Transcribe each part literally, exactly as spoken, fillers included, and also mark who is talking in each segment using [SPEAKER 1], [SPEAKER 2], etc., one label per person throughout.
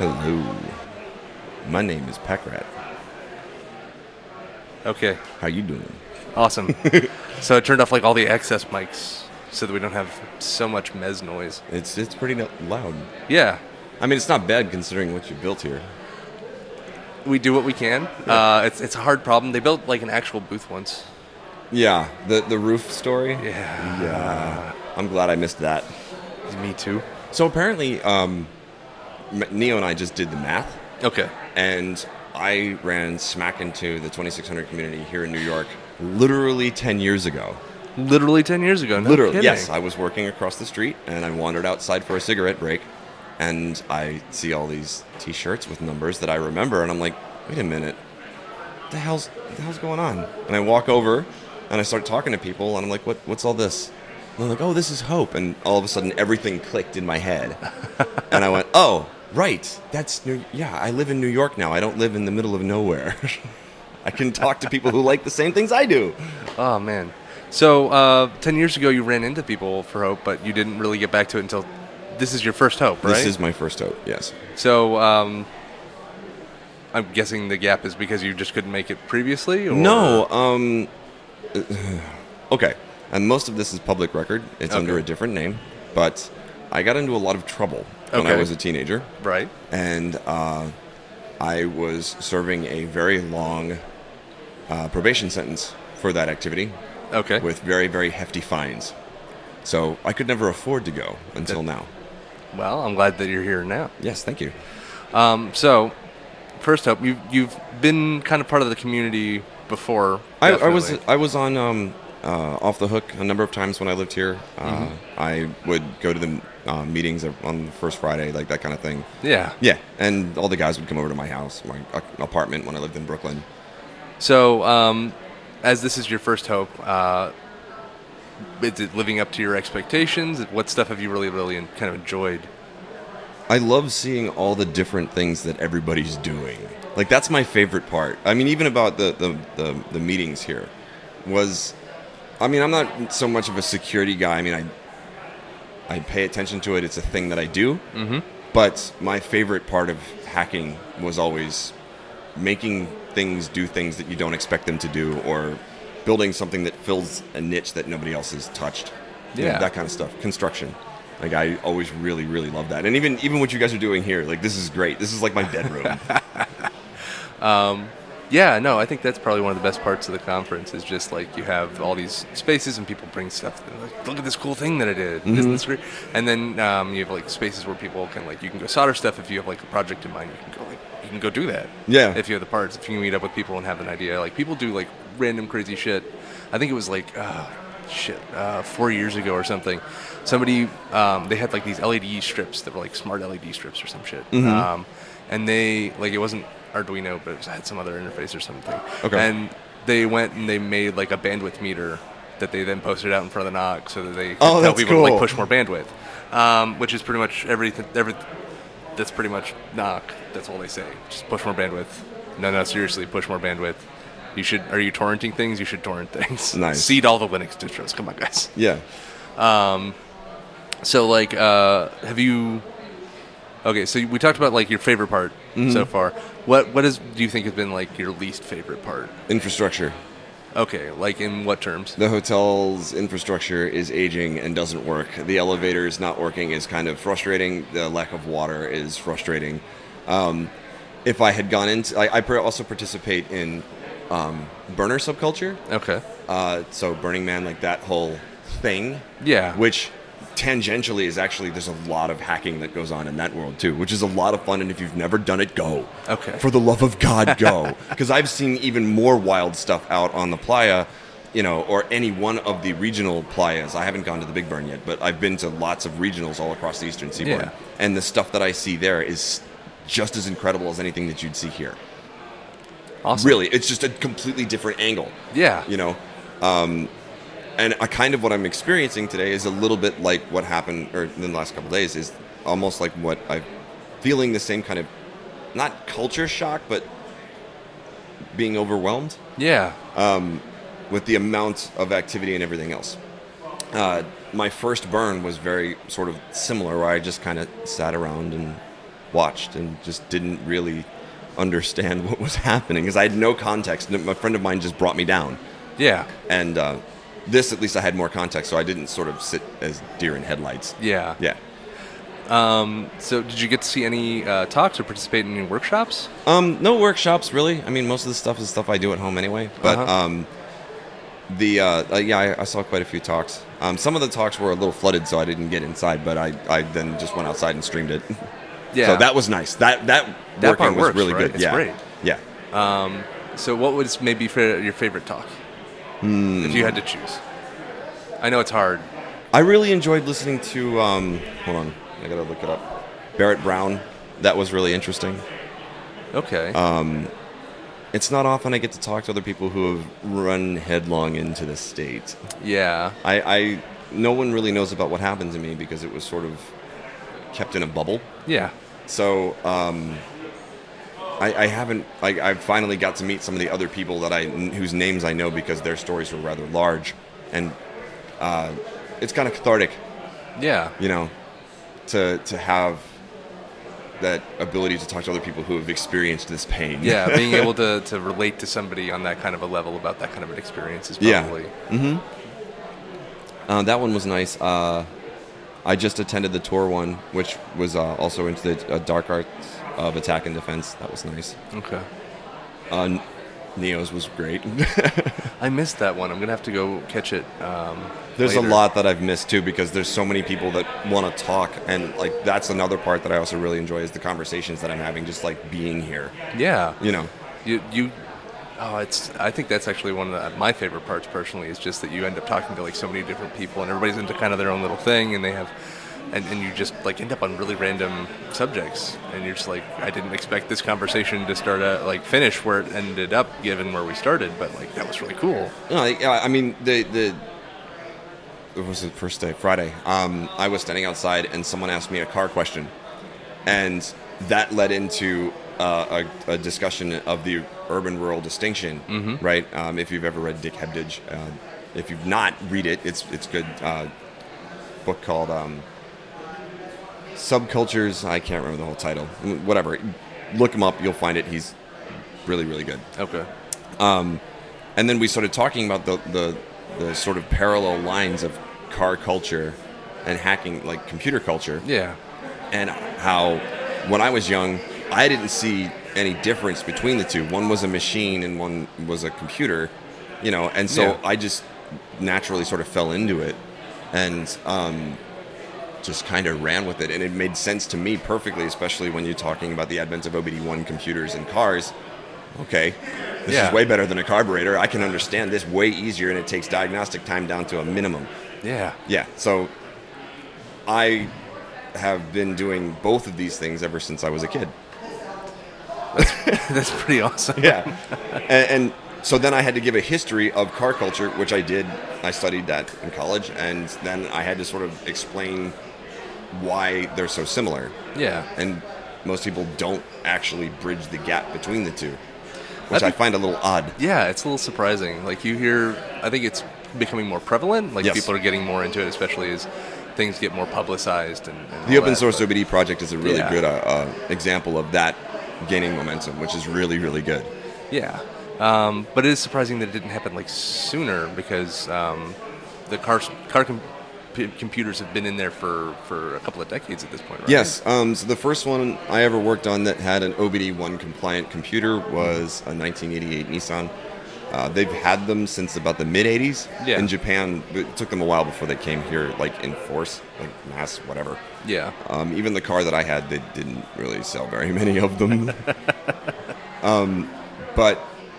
[SPEAKER 1] Hello. My name is Packrat.
[SPEAKER 2] Okay,
[SPEAKER 1] How you doing?
[SPEAKER 2] awesome. So I turned off like all the excess mics so that we don't have so much mez noise.
[SPEAKER 1] It's it's pretty no- loud.
[SPEAKER 2] Yeah,
[SPEAKER 1] I mean, it's not bad considering what you built here.
[SPEAKER 2] we do what we can. Uh, it's it's a hard problem. They built like an actual booth once.
[SPEAKER 1] Yeah, the the roof story.
[SPEAKER 2] Yeah.
[SPEAKER 1] Yeah. I'm glad I missed that.
[SPEAKER 2] Me too.
[SPEAKER 1] So apparently, um, M- Neo and I just did the math,
[SPEAKER 2] Okay.
[SPEAKER 1] and I ran smack into the twenty-six hundred community here in New York literally ten years ago.
[SPEAKER 2] Literally ten years ago. No
[SPEAKER 1] Literally,
[SPEAKER 2] kidding.
[SPEAKER 1] yes. I was working across the street, and I wandered outside for a cigarette break, and I see all these T-shirts with numbers that I remember, and I'm like, wait a minute, what the hell's what the hell's going on? And I walk over, and I start talking to people, and I'm like, what what's all this? And they're like, oh, this is Hope, and all of a sudden everything clicked in my head, and I went, oh, right, that's New- yeah. I live in New York now. I don't live in the middle of nowhere. I can talk to people who like the same things I do.
[SPEAKER 2] Oh man. So uh, ten years ago, you ran into people for Hope, but you didn't really get back to it until this is your first Hope, right?
[SPEAKER 1] This is my first Hope. Yes.
[SPEAKER 2] So um, I'm guessing the gap is because you just couldn't make it previously. Or?
[SPEAKER 1] No. Um. Okay. And most of this is public record. It's
[SPEAKER 2] Okay.
[SPEAKER 1] under a different name, but I got into a lot of trouble when I
[SPEAKER 2] Okay.
[SPEAKER 1] was a teenager,
[SPEAKER 2] Right.
[SPEAKER 1] and uh, I was serving a very long uh, probation sentence for that activity
[SPEAKER 2] Okay.
[SPEAKER 1] with very, very hefty fines. So I could never afford to go until now.
[SPEAKER 2] Well, I'm glad that you're here now.
[SPEAKER 1] Yes, thank you.
[SPEAKER 2] Um, so, first Hope, you've you've been kind of part of the community before.
[SPEAKER 1] I, I was
[SPEAKER 2] definitely.
[SPEAKER 1] I was on um, uh, Off the Hook a number of times when I lived here. Uh,
[SPEAKER 2] Mm-hmm.
[SPEAKER 1] I would go to the uh, meetings on the first Friday, like that kind of thing.
[SPEAKER 2] Yeah.
[SPEAKER 1] Yeah, and all the guys would come over to my house, my uh, apartment when I lived in Brooklyn.
[SPEAKER 2] So, um, as this is your first Hope, uh, is it living up to your expectations? What stuff have you really, really kind of enjoyed?
[SPEAKER 1] I love seeing all the different things that everybody's doing. Like, that's my favorite part. I mean, even about the, the, the, the meetings here was... I mean, I'm not so much of a security guy. I mean, I I pay attention to it. It's a thing that I do.
[SPEAKER 2] Mm-hmm.
[SPEAKER 1] But my favorite part of hacking was always making things do things that you don't expect them to do, or building something that fills a niche that nobody else has touched. You know,
[SPEAKER 2] Yeah.
[SPEAKER 1] that kind of stuff. Construction. Like, I always really, really love that. And even even what you guys are doing here, like, this is great. This is like my bedroom.
[SPEAKER 2] Yeah, no, I think that's probably one of the best parts of the conference is just like you have all these spaces and people bring stuff. They're like, look at this cool thing that I did.
[SPEAKER 1] Mm-hmm.
[SPEAKER 2] Isn't this great? And then um, you have like spaces where people can like you can go solder stuff if you have like a project in mind. You can go like you can go do that.
[SPEAKER 1] Yeah.
[SPEAKER 2] If you have the parts, if you can meet up with people and have an idea, like people do like random crazy shit. I think it was like uh, shit uh, four years ago or something. Somebody um, they had like these L E D strips that were like smart L E D strips or some shit.
[SPEAKER 1] Mm-hmm.
[SPEAKER 2] Um, and they like it wasn't Arduino, but it had some other interface or something.
[SPEAKER 1] Okay.
[SPEAKER 2] And they went and they made like a bandwidth meter that they then posted out in front of the N O C so that they could
[SPEAKER 1] Oh,
[SPEAKER 2] tell
[SPEAKER 1] that's
[SPEAKER 2] people to like
[SPEAKER 1] cool.
[SPEAKER 2] push more bandwidth, um, which is pretty much everything. Every that's pretty much N O C. That's all they say. Just push more bandwidth. No, no, seriously, push more bandwidth. You should. Are you torrenting things? You should torrent things.
[SPEAKER 1] Nice.
[SPEAKER 2] Seed all the Linux distros. Come on, guys.
[SPEAKER 1] Yeah.
[SPEAKER 2] So like, uh, have you? Okay, so we talked about like your favorite part
[SPEAKER 1] Mm-hmm.
[SPEAKER 2] so far. What what is do you think has been like your least favorite part?
[SPEAKER 1] Infrastructure.
[SPEAKER 2] Okay, like in what terms?
[SPEAKER 1] The hotel's infrastructure is aging and doesn't work. The elevators not working is kind of frustrating. The lack of water is frustrating. Um, if I had gone into... I, I per- also participate in um, burner subculture.
[SPEAKER 2] Okay.
[SPEAKER 1] Uh, so Burning Man, like that whole thing.
[SPEAKER 2] Yeah.
[SPEAKER 1] Which tangentially is actually... There's a lot of hacking that goes on in that world, too, which is a lot of fun. And if you've never done it, go.
[SPEAKER 2] Okay.
[SPEAKER 1] For the love of God, go. Because I've seen even more wild stuff out on the playa, you know, or any one of the regional playas. I haven't gone to the Big Burn yet, but I've been to lots of regionals all across the Eastern Seaboard.
[SPEAKER 2] Yeah.
[SPEAKER 1] And the stuff that I see there is just as incredible as anything that you'd see here.
[SPEAKER 2] Awesome.
[SPEAKER 1] Really, it's just a completely different angle.
[SPEAKER 2] Yeah.
[SPEAKER 1] You know, um, and a kind of what I'm experiencing today is a little bit like what happened, or in the last couple of days, is almost like what I'm feeling the same kind of, not culture shock, but being overwhelmed
[SPEAKER 2] Yeah.
[SPEAKER 1] with the amount of activity and everything else. Uh, my first burn was very sort of similar, where I just kind of sat around and watched and just didn't really understand what was happening because I had no context. A friend of mine just brought me down.
[SPEAKER 2] Yeah.
[SPEAKER 1] And uh, this, at least I had more context, so I didn't sort of sit as deer in headlights.
[SPEAKER 2] Yeah.
[SPEAKER 1] Yeah.
[SPEAKER 2] Um, so did you get to see any uh, talks or participate in any workshops?
[SPEAKER 1] Um, no workshops, really. I mean, most of the stuff is stuff I do at home anyway. But
[SPEAKER 2] Uh-huh.
[SPEAKER 1] um, the uh, uh, yeah, I, I saw quite a few talks. Um, some of the talks were a little flooded, so I didn't get inside. But I, I then just went outside and streamed it.
[SPEAKER 2] Yeah.
[SPEAKER 1] So that was nice. That that,
[SPEAKER 2] That
[SPEAKER 1] working
[SPEAKER 2] part
[SPEAKER 1] was
[SPEAKER 2] works,
[SPEAKER 1] really
[SPEAKER 2] right?
[SPEAKER 1] good.
[SPEAKER 2] It's
[SPEAKER 1] yeah.
[SPEAKER 2] great.
[SPEAKER 1] Yeah.
[SPEAKER 2] Um, so what was maybe fa- your favorite talk?
[SPEAKER 1] Hmm.
[SPEAKER 2] If you had to choose. I know it's hard.
[SPEAKER 1] I really enjoyed listening to. Um, hold on, I gotta look it up. Barrett Brown. That was really interesting.
[SPEAKER 2] Okay.
[SPEAKER 1] Um, it's not often I get to talk to other people who have run headlong into the state.
[SPEAKER 2] yeah.
[SPEAKER 1] I, I no one really knows about what happened to me because it was sort of kept in a bubble.
[SPEAKER 2] Yeah.
[SPEAKER 1] So um, I, I haven't. I, I finally got to meet some of the other people that I whose names I know because their stories were rather large, and uh, it's kind of cathartic,
[SPEAKER 2] Yeah.
[SPEAKER 1] you know, to to have that ability to talk to other people who have experienced this pain.
[SPEAKER 2] Yeah. Being able to, to relate to somebody on that kind of a level about that kind of an experience is
[SPEAKER 1] Yeah.
[SPEAKER 2] probably.
[SPEAKER 1] Mm-hmm. Uh, that one was nice. Uh, I just attended the tour one, which was uh, also into the uh, dark arts of attack and defense. That was nice.
[SPEAKER 2] Okay.
[SPEAKER 1] Uh, Neo's was great.
[SPEAKER 2] I missed that one. I'm gonna have to go catch it. Um,
[SPEAKER 1] There's
[SPEAKER 2] later.
[SPEAKER 1] a lot that I've missed too because there's so many people that want to talk, and like that's another part that I also really enjoy is the conversations that I'm having, just like being here.
[SPEAKER 2] Yeah.
[SPEAKER 1] You know.
[SPEAKER 2] You you. Oh, it's. I think that's actually one of the, my favorite parts personally is just that you end up talking to like so many different people and everybody's into kind of their own little thing and they have, and, and you just like end up on really random subjects and you're just like I didn't expect this conversation to start at like finish where it ended up given where we started, but like that was really cool.
[SPEAKER 1] No, I, I mean the the. It was the first day, Friday. Um, I was standing outside and someone asked me a car question, and that led into uh, a, a discussion of the urban-rural distinction.
[SPEAKER 2] Mm-hmm.
[SPEAKER 1] Right? Um, if you've ever read Dick Hebdige, uh, if you've not, read it. It's it's good. Uh, book called um, Subcultures. I can't remember the whole title. Whatever. Look him up. You'll find it. He's really really good.
[SPEAKER 2] Okay.
[SPEAKER 1] Um, and then we started talking about the, the the sort of parallel lines of car culture and hacking, like computer culture,
[SPEAKER 2] Yeah.
[SPEAKER 1] and how when I was young, I didn't see any difference between the two. One was a machine and one was a computer, you know, and so
[SPEAKER 2] Yeah.
[SPEAKER 1] I just naturally sort of fell into it and um, just kind of ran with it. And it made sense to me perfectly, especially when you're talking about the advent of O B D one computers in cars. Okay, this
[SPEAKER 2] Yeah.
[SPEAKER 1] is way better than a carburetor. I can understand this way easier, and it takes diagnostic time down to a minimum.
[SPEAKER 2] Yeah.
[SPEAKER 1] Yeah, so I have been doing both of these things ever since I was a kid.
[SPEAKER 2] That's pretty awesome.
[SPEAKER 1] Yeah, and, and so then I had to give a history of car culture, which I did. I studied that in college, and then I had to sort of explain why they're so similar.
[SPEAKER 2] Yeah.
[SPEAKER 1] And most people don't actually bridge the gap between the two, which
[SPEAKER 2] That'd
[SPEAKER 1] I
[SPEAKER 2] be-
[SPEAKER 1] find a little odd.
[SPEAKER 2] Yeah, it's a little surprising. Like you hear, I think it's becoming more prevalent. Like
[SPEAKER 1] Yes.
[SPEAKER 2] people are getting more into it, especially as things get more publicized. And, and
[SPEAKER 1] The
[SPEAKER 2] all
[SPEAKER 1] open
[SPEAKER 2] that,
[SPEAKER 1] source
[SPEAKER 2] but-
[SPEAKER 1] O B D project is a really
[SPEAKER 2] Yeah.
[SPEAKER 1] good uh, uh, example of that gaining momentum, which is really, really good.
[SPEAKER 2] Yeah, um, but it is surprising that it didn't happen like sooner because um, the car car com- p- computers have been in there for, for a couple of decades at this point, right?
[SPEAKER 1] Yes. Um, so the first one I ever worked on that had an O B D one compliant computer was a nineteen eighty-eight Nissan. Uh, they've had them since about the mid eighties.
[SPEAKER 2] Yeah.
[SPEAKER 1] In Japan, it took them a while before they came here, like in force, like mass, whatever.
[SPEAKER 2] Yeah.
[SPEAKER 1] Um, even the car that I had, they didn't really sell very many of them. um, but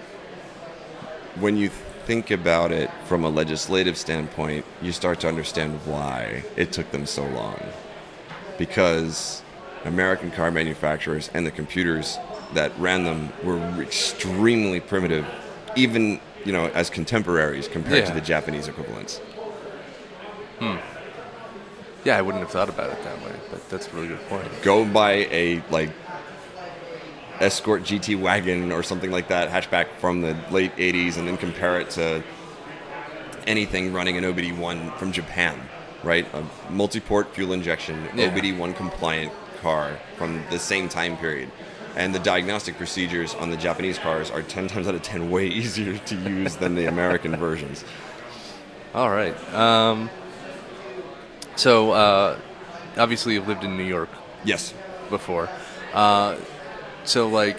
[SPEAKER 1] when you think about it from a legislative standpoint, you start to understand why it took them so long. Because American car manufacturers and the computers that ran them were extremely primitive, even, you know, as contemporaries compared to
[SPEAKER 2] Yeah.
[SPEAKER 1] the Japanese equivalents.
[SPEAKER 2] Yeah, I wouldn't have thought about it that way, but that's a really good point.
[SPEAKER 1] Go buy a like Escort G T wagon or something like that, hatchback from the late eighties, and then compare it to anything running an O B D one from Japan, right? A multi-port fuel injection,
[SPEAKER 2] Yeah.
[SPEAKER 1] O B D one compliant car from the same time period. And the diagnostic procedures on the Japanese cars are ten times out of ten way easier to use than the American versions.
[SPEAKER 2] All right. Um, so, uh, obviously, you've lived in New York
[SPEAKER 1] Yes.
[SPEAKER 2] before. Uh, so, like,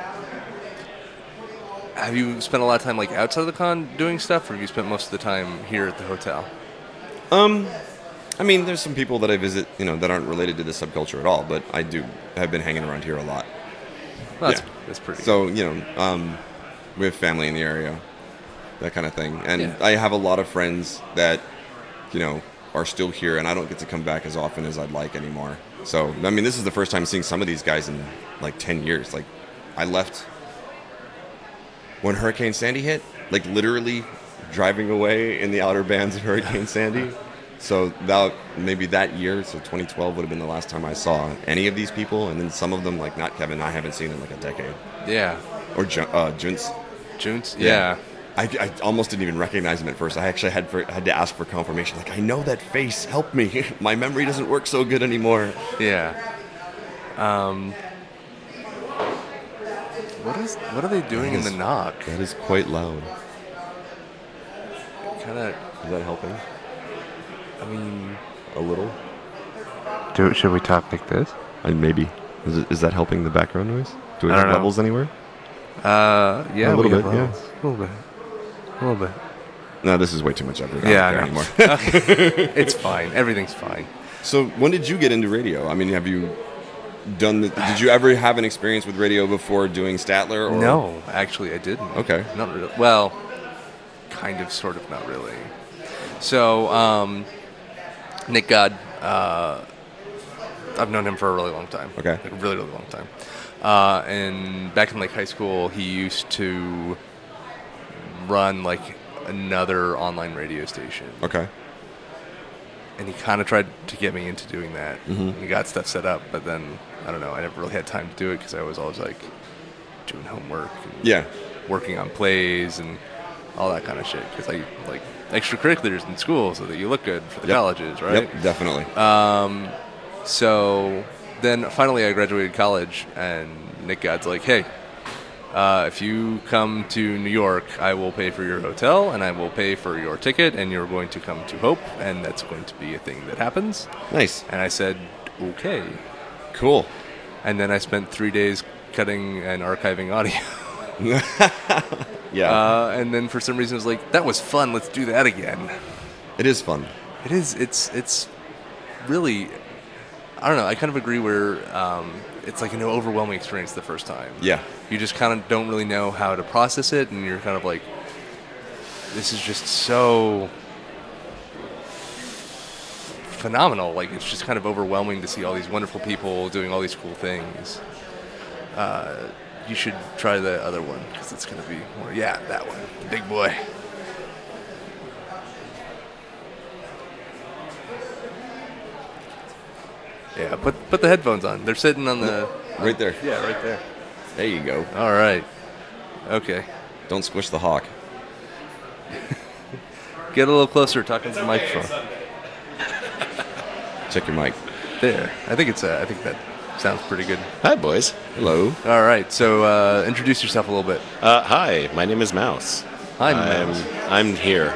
[SPEAKER 2] have you spent a lot of time, like, outside of the con doing stuff, or have you spent most of the time here at the hotel?
[SPEAKER 1] Um, I mean, there's some people that I visit, you know, that aren't related to the subculture at all, but I do have been hanging around here a lot.
[SPEAKER 2] Well, that's,
[SPEAKER 1] Yeah.
[SPEAKER 2] that's pretty
[SPEAKER 1] So, you know, um, we have family in the area, that kind of thing. And
[SPEAKER 2] Yeah.
[SPEAKER 1] I have a lot of friends that, you know, are still here, and I don't get to come back as often as I'd like anymore. So, I mean, this is the first time seeing some of these guys in, like, ten years. Like, I left when Hurricane Sandy hit, like, literally driving away in the outer bands of Hurricane Sandy. So that maybe that year, so twenty twelve would have been the last time I saw any of these people, and then some of them, like not Kevin, I haven't seen in like a decade.
[SPEAKER 2] Yeah.
[SPEAKER 1] Or Ju- uh, Junts.
[SPEAKER 2] Junts?
[SPEAKER 1] Yeah.
[SPEAKER 2] Yeah.
[SPEAKER 1] I, I almost didn't even recognize him at first. I actually had for, had to ask for confirmation. Like, I know that face. Help me. My memory doesn't work so good anymore.
[SPEAKER 2] Yeah. Um, what is? What are they doing in
[SPEAKER 1] That
[SPEAKER 2] the
[SPEAKER 1] is-
[SPEAKER 2] knock?
[SPEAKER 1] That is quite loud.
[SPEAKER 2] Kind of.
[SPEAKER 1] Is that helping?
[SPEAKER 2] I mean,
[SPEAKER 1] A little?
[SPEAKER 2] do, should we talk like this?
[SPEAKER 1] And maybe. Is, it, is that helping the background noise? Do we
[SPEAKER 2] I
[SPEAKER 1] have
[SPEAKER 2] don't know.
[SPEAKER 1] levels anywhere?
[SPEAKER 2] Uh, yeah,
[SPEAKER 1] A little
[SPEAKER 2] we have
[SPEAKER 1] bit, yeah.
[SPEAKER 2] levels. A little bit. A little bit.
[SPEAKER 1] No, this is way too much effort.
[SPEAKER 2] Yeah,
[SPEAKER 1] I
[SPEAKER 2] I
[SPEAKER 1] don't
[SPEAKER 2] know.
[SPEAKER 1] care anymore.
[SPEAKER 2] It's fine. Everything's fine.
[SPEAKER 1] So when did you get into radio? I mean, have you done the, did you ever have an experience with radio before doing Statler? Or?
[SPEAKER 2] No, actually, I didn't.
[SPEAKER 1] Okay.
[SPEAKER 2] Not really. Well, kind of, sort of, not really. So, um, Nick God, uh, I've known him for a really long time.
[SPEAKER 1] Okay.
[SPEAKER 2] Like a really, really long time. Uh, and back in like high school, he used to run like another online radio station.
[SPEAKER 1] Okay.
[SPEAKER 2] And he kind of tried to get me into doing that.
[SPEAKER 1] Mhm.
[SPEAKER 2] He got stuff set up, but then, I don't know, I never really had time to do it because I was always like doing homework and
[SPEAKER 1] Yeah.
[SPEAKER 2] working on plays and all that kind of shit. Because I like extracurriculars in school so that you look good for the
[SPEAKER 1] Yep.
[SPEAKER 2] colleges, right?
[SPEAKER 1] Yep, definitely.
[SPEAKER 2] Um, so then finally I graduated college, and Nick God's like, hey, uh, if you come to New York, I will pay for your hotel and I will pay for your ticket, and you're going to come to Hope, and that's going to be a thing that happens.
[SPEAKER 1] Nice.
[SPEAKER 2] And I said, okay.
[SPEAKER 1] Cool.
[SPEAKER 2] And then I spent three days cutting and archiving audio.
[SPEAKER 1] Yeah.
[SPEAKER 2] Uh, and then for some reason I was like, that was fun, let's do that again.
[SPEAKER 1] It is fun.
[SPEAKER 2] It is, it's, it's really, I don't know, I kind of agree where um, it's like an overwhelming experience the first time.
[SPEAKER 1] Yeah.
[SPEAKER 2] You just kind of don't really know how to process it, and you're kind of like, this is just so phenomenal. Like, it's just kind of overwhelming to see all these wonderful people doing all these cool things. Uh, you should try the other one, because it's going to be more, yeah, that one, the big boy. Yeah, put put the headphones on. They're sitting on the...
[SPEAKER 1] Right there.
[SPEAKER 2] Yeah, right there.
[SPEAKER 1] There you go.
[SPEAKER 2] All right. Okay.
[SPEAKER 1] Don't squish the hawk.
[SPEAKER 2] Get a little closer, talking to the microphone.
[SPEAKER 1] Check your mic.
[SPEAKER 2] There. I think it's. Uh, I think that sounds pretty good.
[SPEAKER 3] Hi, boys.
[SPEAKER 1] Hello.
[SPEAKER 2] All right. So uh, introduce yourself a little bit.
[SPEAKER 3] Uh, hi, my name is Mouse.
[SPEAKER 2] Hi,
[SPEAKER 3] I'm,
[SPEAKER 2] Mouse.
[SPEAKER 3] I'm here.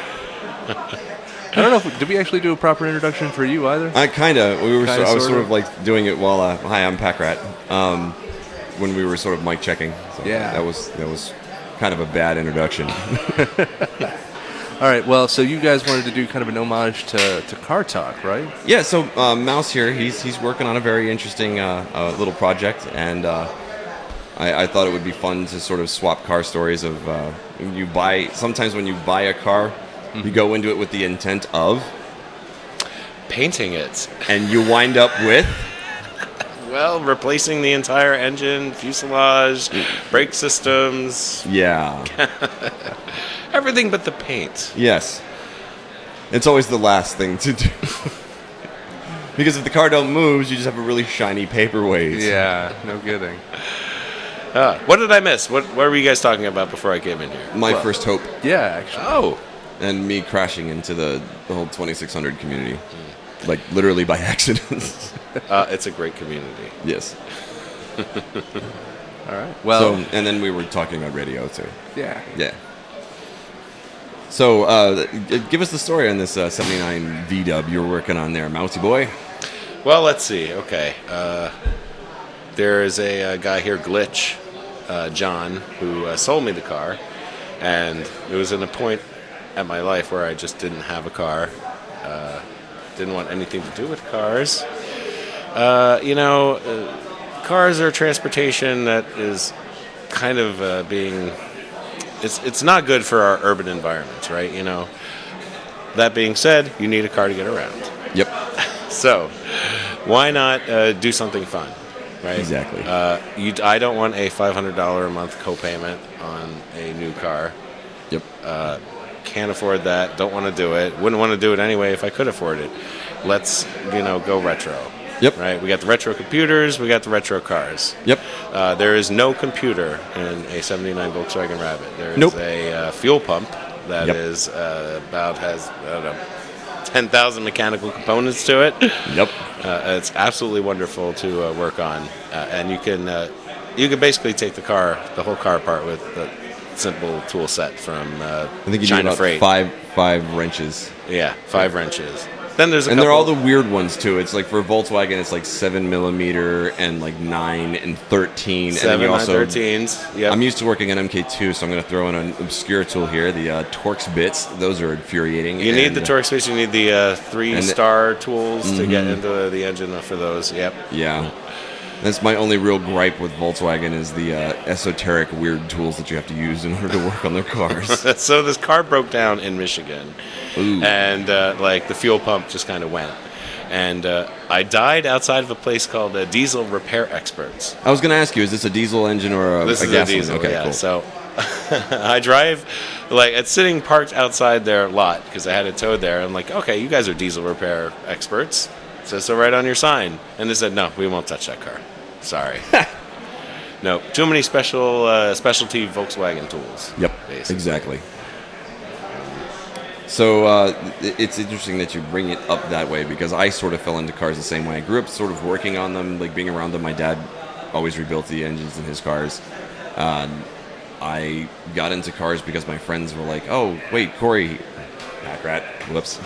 [SPEAKER 2] I don't know if did we actually do a proper introduction for you either.
[SPEAKER 1] I kind of. We were.
[SPEAKER 2] Kinda,
[SPEAKER 1] so, I was
[SPEAKER 2] sorta?
[SPEAKER 1] sort of like doing it while. Uh, hi, I'm Pack Rat. Um, when we were sort of mic checking. So
[SPEAKER 2] Yeah.
[SPEAKER 1] That was that was kind of a bad introduction.
[SPEAKER 2] All right. Well, so you guys wanted to do kind of an homage to, to Car Talk, right?
[SPEAKER 1] Yeah, so uh, Mouse here, he's he's working on a very interesting uh, uh, little project, and uh, I, I thought it would be fun to sort of swap car stories of uh, when you buy. Sometimes when you buy a car, you go into it with the intent of,
[SPEAKER 3] Painting it.
[SPEAKER 1] and you wind up with.
[SPEAKER 3] Well, replacing the entire engine, fuselage, brake systems,
[SPEAKER 1] Yeah.
[SPEAKER 3] everything but the paint.
[SPEAKER 1] Yes. It's always the last thing to do. Because if the car don't move, you just have a really shiny paperweight.
[SPEAKER 2] Yeah. No kidding.
[SPEAKER 3] Uh, what did I miss? What, what were you guys talking about before I came in here?
[SPEAKER 1] My
[SPEAKER 2] Well-
[SPEAKER 1] first hope.
[SPEAKER 2] Yeah, actually.
[SPEAKER 3] Oh,
[SPEAKER 1] And me crashing into the, the whole twenty-six hundred community. like literally by accident.
[SPEAKER 3] Uh, it's a great community.
[SPEAKER 1] Yes.
[SPEAKER 2] All right. Well,
[SPEAKER 1] So, and then we were talking about radio too.
[SPEAKER 2] yeah.
[SPEAKER 1] Yeah. So, uh, g- give us the story on this uh, seventy-nine V-Dub you were working on there, Mousy Boy.
[SPEAKER 3] Well, let's see. Okay. Uh, there is a, uh guy here, Glitch, uh, John, who uh, sold me the car. And it was in a point at my life where I just didn't have a car. Uh, didn't want anything to do with cars. Uh, you know, uh, cars are transportation that is kind of uh, being... It's, it's not good for our urban environments, right? You know. That being said, you need a car to get around.
[SPEAKER 1] Yep.
[SPEAKER 3] So, why not uh, do something fun, right?
[SPEAKER 1] Exactly.
[SPEAKER 3] Uh, you, I don't want a five hundred dollars a month copayment on a new car.
[SPEAKER 1] Yep.
[SPEAKER 3] Uh, can't afford that. Don't want to do it. Wouldn't want to do it anyway if I could afford it. Let's, you know, go retro.
[SPEAKER 1] Yep.
[SPEAKER 3] Right? We got the retro computers. We got the retro cars.
[SPEAKER 1] Yep.
[SPEAKER 3] Uh, there is no computer in a seventy-nine Volkswagen Rabbit. There is
[SPEAKER 1] Nope.
[SPEAKER 3] a uh, fuel pump that
[SPEAKER 1] Yep.
[SPEAKER 3] is uh, about has I don't know ten thousand mechanical components to it.
[SPEAKER 1] Yep.
[SPEAKER 3] Uh, it's absolutely wonderful to uh, work on, uh, and you can uh, you can basically take the car, the whole car apart with a simple tool set from uh,
[SPEAKER 1] I think you need
[SPEAKER 3] China
[SPEAKER 1] about
[SPEAKER 3] Freight.
[SPEAKER 1] five five wrenches.
[SPEAKER 3] Yeah, five wrenches. Then there's a
[SPEAKER 1] And
[SPEAKER 3] couple,
[SPEAKER 1] they're all the weird ones too. It's like for Volkswagen, it's like seven millimeter and like nine and thirteen. and then
[SPEAKER 3] seven
[SPEAKER 1] you
[SPEAKER 3] nine
[SPEAKER 1] also,
[SPEAKER 3] thirteens. Yep.
[SPEAKER 1] I'm used to working on M K two, so I'm going to throw in an obscure tool here, the uh, Torx bits. Those are infuriating.
[SPEAKER 3] You need
[SPEAKER 1] And,
[SPEAKER 3] the Torx switch. You need the uh, three
[SPEAKER 1] and the-
[SPEAKER 3] star tools to get
[SPEAKER 1] Mhm.
[SPEAKER 3] into the engine for those. Yep.
[SPEAKER 1] Yeah. That's my only real gripe with Volkswagen is the uh, esoteric weird tools that you have to use in order to work on their cars.
[SPEAKER 3] So this car broke down in Michigan,
[SPEAKER 1] Ooh.
[SPEAKER 3] and uh, like the fuel pump just kind of went, and uh, I died outside of a place called uh, Diesel Repair Experts.
[SPEAKER 1] I was going to ask you, is this a diesel engine or a,
[SPEAKER 3] This
[SPEAKER 1] a
[SPEAKER 3] is
[SPEAKER 1] gasoline?
[SPEAKER 3] a diesel.
[SPEAKER 1] Okay,
[SPEAKER 3] yeah.
[SPEAKER 1] cool.
[SPEAKER 3] So I drive, like it's sitting parked outside their lot because I had it towed there. I'm like, okay, you guys are diesel repair experts. It says so right on your sign, and they said, no, we won't touch that car. Sorry. No, too many special uh, specialty Volkswagen tools.
[SPEAKER 1] Yep,
[SPEAKER 3] basically.
[SPEAKER 1] exactly. So uh, it- it's interesting that you bring it up that way because I sort of fell into cars the same way. I grew up sort of working on them, like being around them. My dad always rebuilt the engines in his cars. Um, I got into cars because my friends were like, "Oh, wait, Corey, back rat, whoops."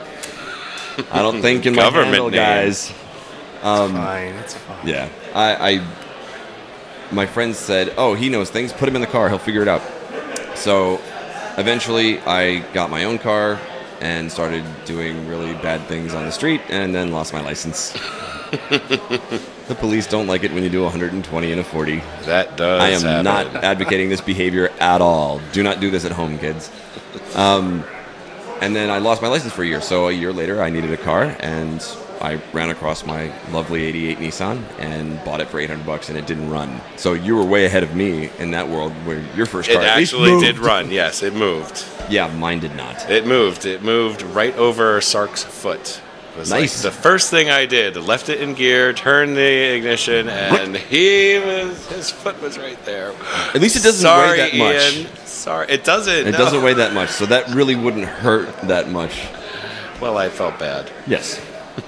[SPEAKER 1] I don't think in my
[SPEAKER 3] Government
[SPEAKER 1] handle,
[SPEAKER 3] name.
[SPEAKER 1] guys. Um,
[SPEAKER 2] Fine. It's fine.
[SPEAKER 1] Yeah, I, I. My friends said, "Oh, he knows things. Put him in the car. He'll figure it out." So, eventually, I got my own car and started doing really bad things on the street, and then lost my license. The police don't like it when you do one hundred twenty in a forty.
[SPEAKER 3] That does.
[SPEAKER 1] I am
[SPEAKER 3] happen.
[SPEAKER 1] not advocating this behavior at all. Do not do this at home, kids. Um, and then I lost my license for a year. So a year later, I needed a car, and I ran across my lovely eighty-eight Nissan and bought it for eight hundred bucks, and it didn't run. So you were way ahead of me in that world where your first
[SPEAKER 3] It
[SPEAKER 1] car at least
[SPEAKER 3] actually
[SPEAKER 1] moved.
[SPEAKER 3] did run. Yes, it moved.
[SPEAKER 1] Yeah, mine did not.
[SPEAKER 3] It moved. It moved right over Sark's foot. It was
[SPEAKER 1] Nice.
[SPEAKER 3] like the first thing I did. Left it in gear, turned the ignition, and he was his foot was right there.
[SPEAKER 1] At least it doesn't
[SPEAKER 3] Sorry,
[SPEAKER 1] weigh that much.
[SPEAKER 3] Ian. Sorry, it doesn't.
[SPEAKER 1] It
[SPEAKER 3] no.
[SPEAKER 1] doesn't weigh that much, so that really wouldn't hurt that much.
[SPEAKER 3] Well, I felt bad.
[SPEAKER 1] Yes.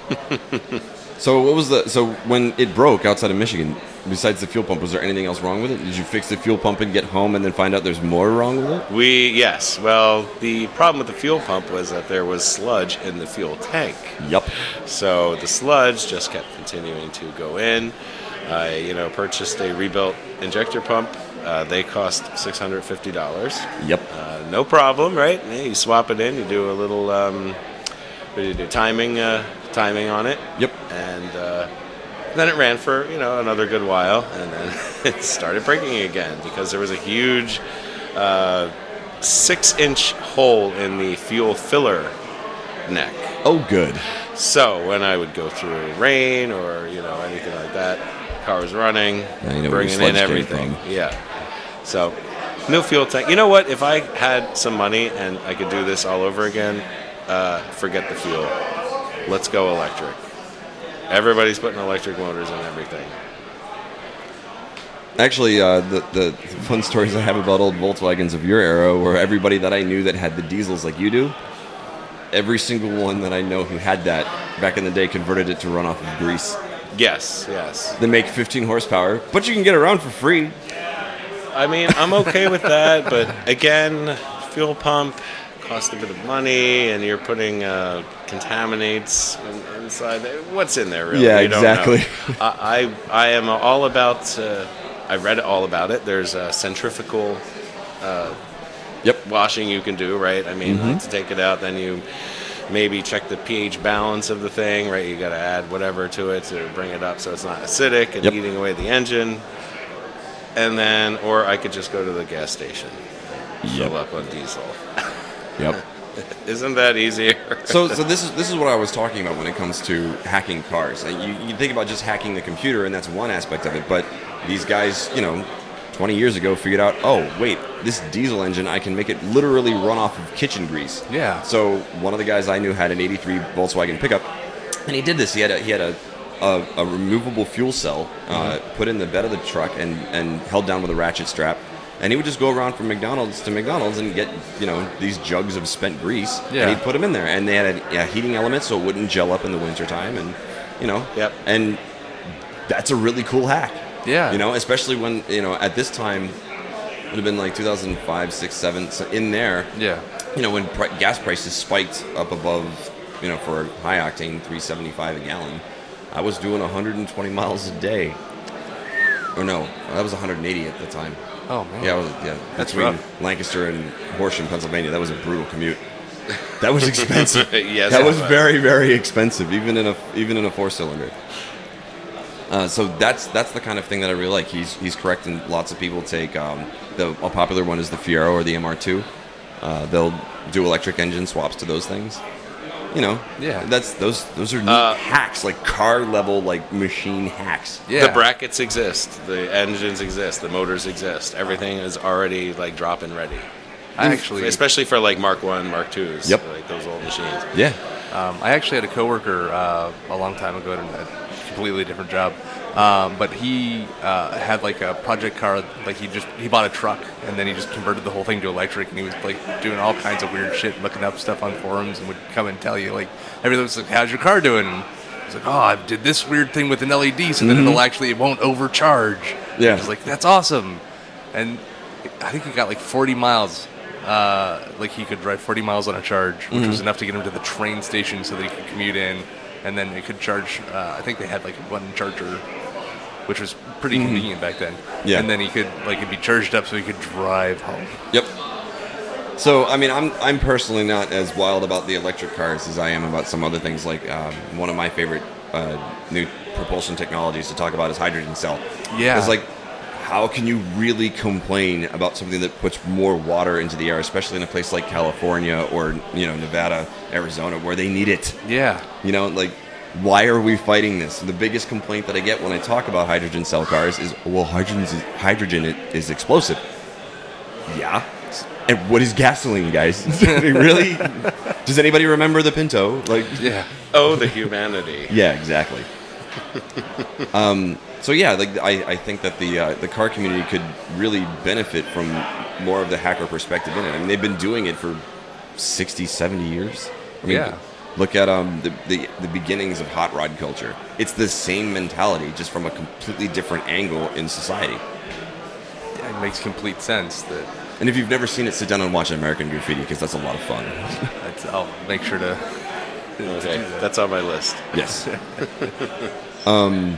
[SPEAKER 1] So what was the so when it broke outside of Michigan, besides the fuel pump, was there anything else wrong with it? Did you fix the fuel pump and get home and then find out there's more wrong with it?
[SPEAKER 3] We yes. Well, the problem with the fuel pump was that there was sludge in the fuel tank.
[SPEAKER 1] Yup.
[SPEAKER 3] So the sludge just kept continuing to go in. I, you know, purchased a rebuilt injector pump. Uh, they cost six hundred fifty dollars.
[SPEAKER 1] Yep.
[SPEAKER 3] Uh, no problem, right? Yeah, you swap it in. You do a little, um, what do you do? Timing, uh, timing on it.
[SPEAKER 1] Yep.
[SPEAKER 3] And uh, then it ran for you know another good while, and then it started breaking again because there was a huge uh, six-inch hole in the fuel filler neck.
[SPEAKER 1] Oh, good.
[SPEAKER 3] So when I would go through rain or you know anything like that, car was running,
[SPEAKER 1] Now you know where your
[SPEAKER 3] bringing
[SPEAKER 1] sludge
[SPEAKER 3] in
[SPEAKER 1] came
[SPEAKER 3] everything.
[SPEAKER 1] from.
[SPEAKER 3] Yeah. So new fuel tank. You know what? If I had some money and I could do this all over again, uh, forget the fuel. Let's go electric. Everybody's putting electric motors in everything.
[SPEAKER 1] Actually, uh, the, the fun stories I have about old Volkswagens of your era were everybody that I knew that had the diesels like you do every single one that I know who had that back in the day converted it to run off of grease.
[SPEAKER 3] Yes, yes.
[SPEAKER 1] They make fifteen horsepower, but you can get around for free.
[SPEAKER 3] I mean, I'm okay with that, but again, fuel pump costs a bit of money, and you're putting uh, contaminates in, inside. What's in there, really?
[SPEAKER 1] Yeah,
[SPEAKER 3] You don't
[SPEAKER 1] exactly.
[SPEAKER 3] know. I, I I am all about. Uh, I read all about it. There's a centrifugal uh,
[SPEAKER 1] Yep.
[SPEAKER 3] washing you can do, right? I mean,
[SPEAKER 1] Mm-hmm.
[SPEAKER 3] to take it out, then you maybe check the pH balance of the thing, right? You got to add whatever to it to bring it up so it's not acidic and
[SPEAKER 1] Yep.
[SPEAKER 3] eating away the engine. And then, or I could just go to the gas station, fill up on diesel.
[SPEAKER 1] Yep.
[SPEAKER 3] Isn't that easier?
[SPEAKER 1] So, so this is this is what I was talking about when it comes to hacking cars. Like, You, you think about just hacking the computer, and that's one aspect of it. But these guys, you know, twenty years ago, figured out, oh wait, this diesel engine, I can make it literally run off of kitchen grease.
[SPEAKER 2] Yeah.
[SPEAKER 1] So one of the guys I knew had an eighty-three Volkswagen pickup, and he did this. He had a he had a a, a removable fuel cell uh, put in the bed of the truck and and held down with a ratchet strap. And he would just go around from McDonald's to McDonald's and get, you know, these jugs of spent grease.
[SPEAKER 2] Yeah.
[SPEAKER 1] And he'd put them in there. And they had a, a heating element so it wouldn't gel up in the wintertime. And, you know.
[SPEAKER 3] Yep.
[SPEAKER 1] And that's a really cool hack.
[SPEAKER 2] Yeah.
[SPEAKER 1] You know, especially when, you know, at this time, it would have been like two thousand five, six, seven, so in there.
[SPEAKER 2] Yeah.
[SPEAKER 1] You know, when pri- gas prices spiked up above, you know, for high octane, three seventy-five a gallon, I was doing one hundred twenty miles a day. Or no, that was one hundred eighty at the time.
[SPEAKER 2] Oh man.
[SPEAKER 1] Yeah, I was, yeah.
[SPEAKER 2] That's
[SPEAKER 1] Between
[SPEAKER 2] rough.
[SPEAKER 1] Lancaster and Horsham, Pennsylvania, that was a brutal commute. That was expensive.
[SPEAKER 3] Yes,
[SPEAKER 1] that
[SPEAKER 3] it
[SPEAKER 1] was
[SPEAKER 3] was.
[SPEAKER 1] very, very expensive, even in a even in a four cylinder. Uh, so that's that's the kind of thing that I really like. He's he's correct, and lots of people take um, the a popular one is the Fiero or the M R two. Uh, they'll do electric engine swaps to those things. You know,
[SPEAKER 2] Yeah.
[SPEAKER 1] That's those those are neat
[SPEAKER 3] Uh,
[SPEAKER 1] hacks, like car level, like machine hacks.
[SPEAKER 2] Yeah.
[SPEAKER 3] The brackets exist, the engines exist, the motors exist. Everything is already like drop and ready.
[SPEAKER 2] I actually,
[SPEAKER 3] Especially for like Mark One, Mark Twos.
[SPEAKER 1] Yep.
[SPEAKER 3] Like those old machines.
[SPEAKER 1] Yeah.
[SPEAKER 2] um, I actually had a coworker uh, a long time ago at a completely different job, um, but he uh, had like a project car. Like he just he bought a truck and then he just converted the whole thing to electric, and he was like doing all kinds of weird shit, looking up stuff on forums, and would come and tell you like everything was like, "How's your car doing?" And he's like, "Oh, I did this weird thing with an L E D, so that it'll actually it won't overcharge."
[SPEAKER 1] Yeah.
[SPEAKER 2] I was like, "That's awesome," and I think he got like forty miles. Uh, like he could drive forty miles on a charge, which was enough to get him to the train station so that he could commute in, and then it could charge. Uh, I think they had like one charger, which was pretty convenient back then.
[SPEAKER 1] Yeah.
[SPEAKER 2] And then he could like it'd be charged up so he could drive home.
[SPEAKER 1] Yep. So I mean, I'm I'm personally not as wild about the electric cars as I am about some other things. Like um, one of my favorite uh, new propulsion technologies to talk about is hydrogen cell.
[SPEAKER 2] Yeah.
[SPEAKER 1] It's like, how can you really complain about something that puts more water into the air, especially in a place like California or, you know, Nevada, Arizona, where they need it?
[SPEAKER 2] Yeah.
[SPEAKER 1] You know, like, why are we fighting this? The biggest complaint that I get when I talk about hydrogen cell cars is, well, hydrogen is, hydrogen is explosive. Yeah. And what is gasoline, guys? Really? Does anybody remember the Pinto? Like,
[SPEAKER 2] Yeah.
[SPEAKER 3] Oh, the humanity.
[SPEAKER 1] yeah, exactly. um, so yeah, like I, I think that the uh, the car community could really benefit from more of the hacker perspective in it. I mean, they've been doing it for sixty, seventy years. I mean,
[SPEAKER 2] Yeah.
[SPEAKER 1] look at um the, the the beginnings of hot rod culture. It's the same mentality, just from a completely different angle in society.
[SPEAKER 2] It makes complete sense that
[SPEAKER 1] And if you've never seen it, sit down and watch American Graffiti, because that's a lot of fun.
[SPEAKER 2] that's, I'll make sure to.
[SPEAKER 3] Okay, that's on my list.
[SPEAKER 1] Yes. um,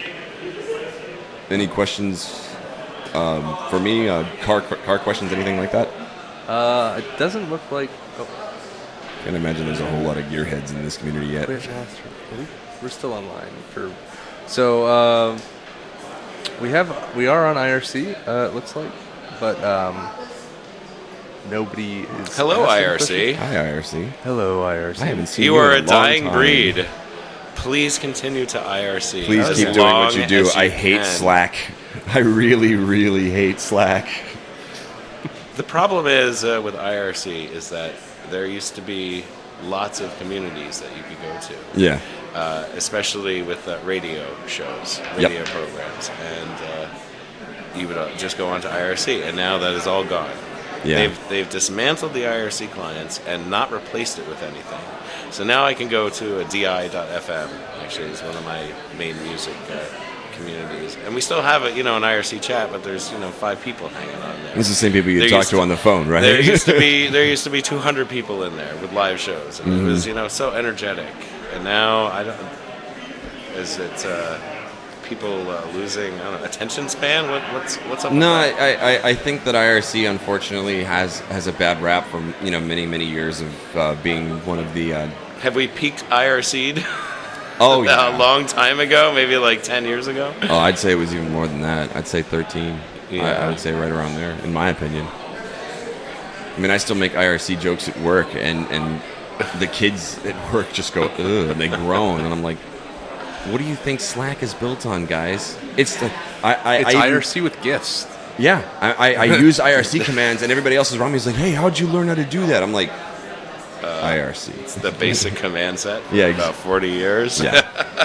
[SPEAKER 1] any questions um, for me? Uh, car car questions? Anything like that?
[SPEAKER 2] Uh, it doesn't look like. Oh,
[SPEAKER 1] Can't imagine there's a whole lot of gearheads in this community yet.
[SPEAKER 2] wait, master. We're still online for. So um, we have we are on I R C. Uh, it looks like, but um, nobody is.
[SPEAKER 3] Hello,
[SPEAKER 2] asking
[SPEAKER 3] I R C.
[SPEAKER 2] questions.
[SPEAKER 1] Hi, I R C.
[SPEAKER 2] Hello, I R C.
[SPEAKER 1] I haven't seen
[SPEAKER 3] You
[SPEAKER 1] you
[SPEAKER 3] are
[SPEAKER 1] in
[SPEAKER 3] a
[SPEAKER 1] long
[SPEAKER 3] dying
[SPEAKER 1] time.
[SPEAKER 3] breed. Please continue to I R C.
[SPEAKER 1] Please
[SPEAKER 3] as
[SPEAKER 1] keep doing what
[SPEAKER 3] long
[SPEAKER 1] you do.
[SPEAKER 3] as
[SPEAKER 1] I hate
[SPEAKER 3] can.
[SPEAKER 1] Slack. I really, really hate Slack.
[SPEAKER 3] The problem is uh, with I R C is that there used to be lots of communities that you could go to,
[SPEAKER 1] Yeah.
[SPEAKER 3] uh, especially with uh, radio shows, radio programs, and uh, you would uh, just go on to I R C, and now that is all gone.
[SPEAKER 1] Yeah.
[SPEAKER 3] They've they've dismantled the I R C clients and not replaced it with anything. So now I can go to a D I dot F M. Actually, is one of my main music uh, communities, and we still have a you know an I R C chat, but there's you know five people hanging on there.
[SPEAKER 1] It's the same people you
[SPEAKER 3] There
[SPEAKER 1] talk
[SPEAKER 3] used
[SPEAKER 1] to
[SPEAKER 3] to-
[SPEAKER 1] on the phone, right?
[SPEAKER 3] There used to be there used to be two hundred people in there with live shows, and
[SPEAKER 1] Mm-hmm.
[SPEAKER 3] it was you know so energetic. And now I don't. Is it uh, people uh, losing I don't know attention span? What what's what's up?
[SPEAKER 1] No,
[SPEAKER 3] with that?
[SPEAKER 1] I, I, I think that I R C unfortunately has, has a bad rap from you know many many years of uh, being one of the. Uh,
[SPEAKER 3] Have we peaked I R C'd
[SPEAKER 1] oh
[SPEAKER 3] a
[SPEAKER 1] yeah.
[SPEAKER 3] long time ago? Maybe like ten years ago.
[SPEAKER 1] Oh, I'd say it was even more than that. I'd say thirteen. I,
[SPEAKER 3] Yeah.
[SPEAKER 1] I would say right around there, in my opinion. I mean, I still make I R C jokes at work, and, and the kids at work just go, ugh, and they groan, and I'm like, what do you think Slack is built on, guys? It's the I I,
[SPEAKER 2] It's
[SPEAKER 1] I
[SPEAKER 2] I R C with gifts.
[SPEAKER 1] Yeah, I, I, I use I R C commands, and everybody else is around me is like, hey, how'd you learn how to do that? I'm like, I R C.
[SPEAKER 3] It's the basic command set. For
[SPEAKER 1] Yeah, ex-
[SPEAKER 3] about forty years.
[SPEAKER 1] Yeah.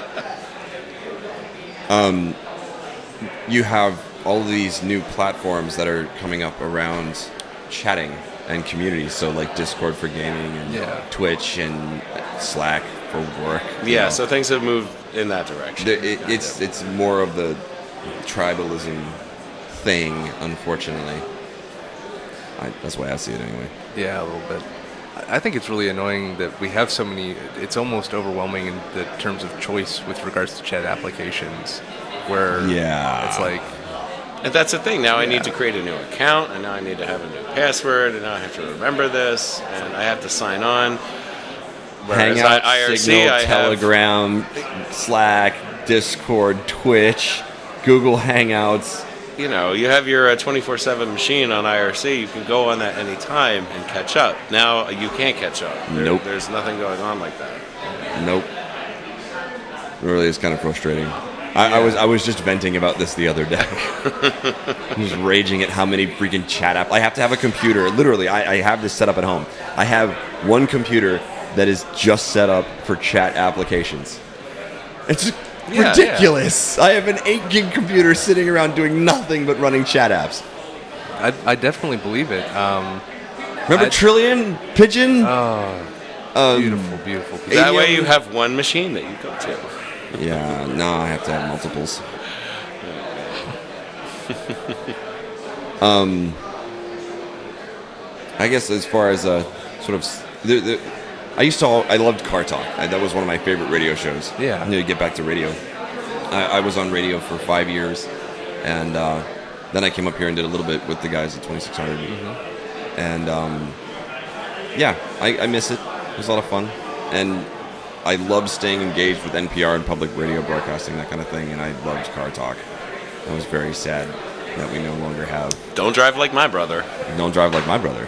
[SPEAKER 1] um, you have all of these new platforms that are coming up around chatting and communities. So like Discord for gaming and
[SPEAKER 2] Yeah.
[SPEAKER 1] Twitch and Slack for work. you
[SPEAKER 3] Yeah,
[SPEAKER 1] know.
[SPEAKER 3] so things have moved in that direction.
[SPEAKER 1] The- it, it's it's more of the tribalism thing, unfortunately. I, that's the way I see it anyway.
[SPEAKER 2] Yeah, a little bit. I I think it's really annoying that we have so many. It's almost overwhelming in the terms of choice with regards to chat applications, where
[SPEAKER 1] Yeah.
[SPEAKER 2] it's like,
[SPEAKER 3] And that's the thing. Now I
[SPEAKER 2] Yeah.
[SPEAKER 3] need to create a new account, and now I need to have a new password, and now I have to remember this, and I have to sign on. Whereas
[SPEAKER 1] Hangout,
[SPEAKER 3] I- IRC,
[SPEAKER 1] Signal,
[SPEAKER 3] I have-
[SPEAKER 1] Telegram, Slack, Discord, Twitch, Google Hangouts.
[SPEAKER 3] you know, you have your uh, twenty-four seven machine on I R C. You can go on that anytime and catch up. Now uh, you can't catch up. There-
[SPEAKER 1] Nope.
[SPEAKER 3] There's nothing going on like that.
[SPEAKER 1] Nope. It really is kind of frustrating. I, I was I was just venting about this the other day. I was raging at how many freaking chat app. I have to have a computer. Literally, I, I have this set up at home. I have one computer that is just set up for chat applications. It's
[SPEAKER 2] Yeah,
[SPEAKER 1] ridiculous. I have an eight gig computer sitting around doing nothing but running chat apps.
[SPEAKER 2] I, I definitely believe it. Um,
[SPEAKER 1] Remember
[SPEAKER 2] I-
[SPEAKER 1] Trillion, Pigeon?
[SPEAKER 2] oh,
[SPEAKER 1] Um,
[SPEAKER 2] beautiful, beautiful. piece.
[SPEAKER 3] That way
[SPEAKER 1] A D M
[SPEAKER 3] you have one machine that you go to.
[SPEAKER 1] Yeah, no, I have to have multiples. um, I guess as far as uh, sort of, s- the, the, I used to, all, I loved Car Talk. I, that was one of my favorite radio shows.
[SPEAKER 2] Yeah.
[SPEAKER 1] I need to get back to radio. I, I was on radio for five years, and uh, then I came up here and did a little bit with the guys at twenty-six hundred. And um, yeah, I, I miss it. It was a lot of fun, and I loved staying engaged with N P R and public radio broadcasting, that kind of thing, and I loved Car Talk. I was very sad that we no longer have
[SPEAKER 3] Don't drive like my brother.
[SPEAKER 1] Don't Drive Like My Brother.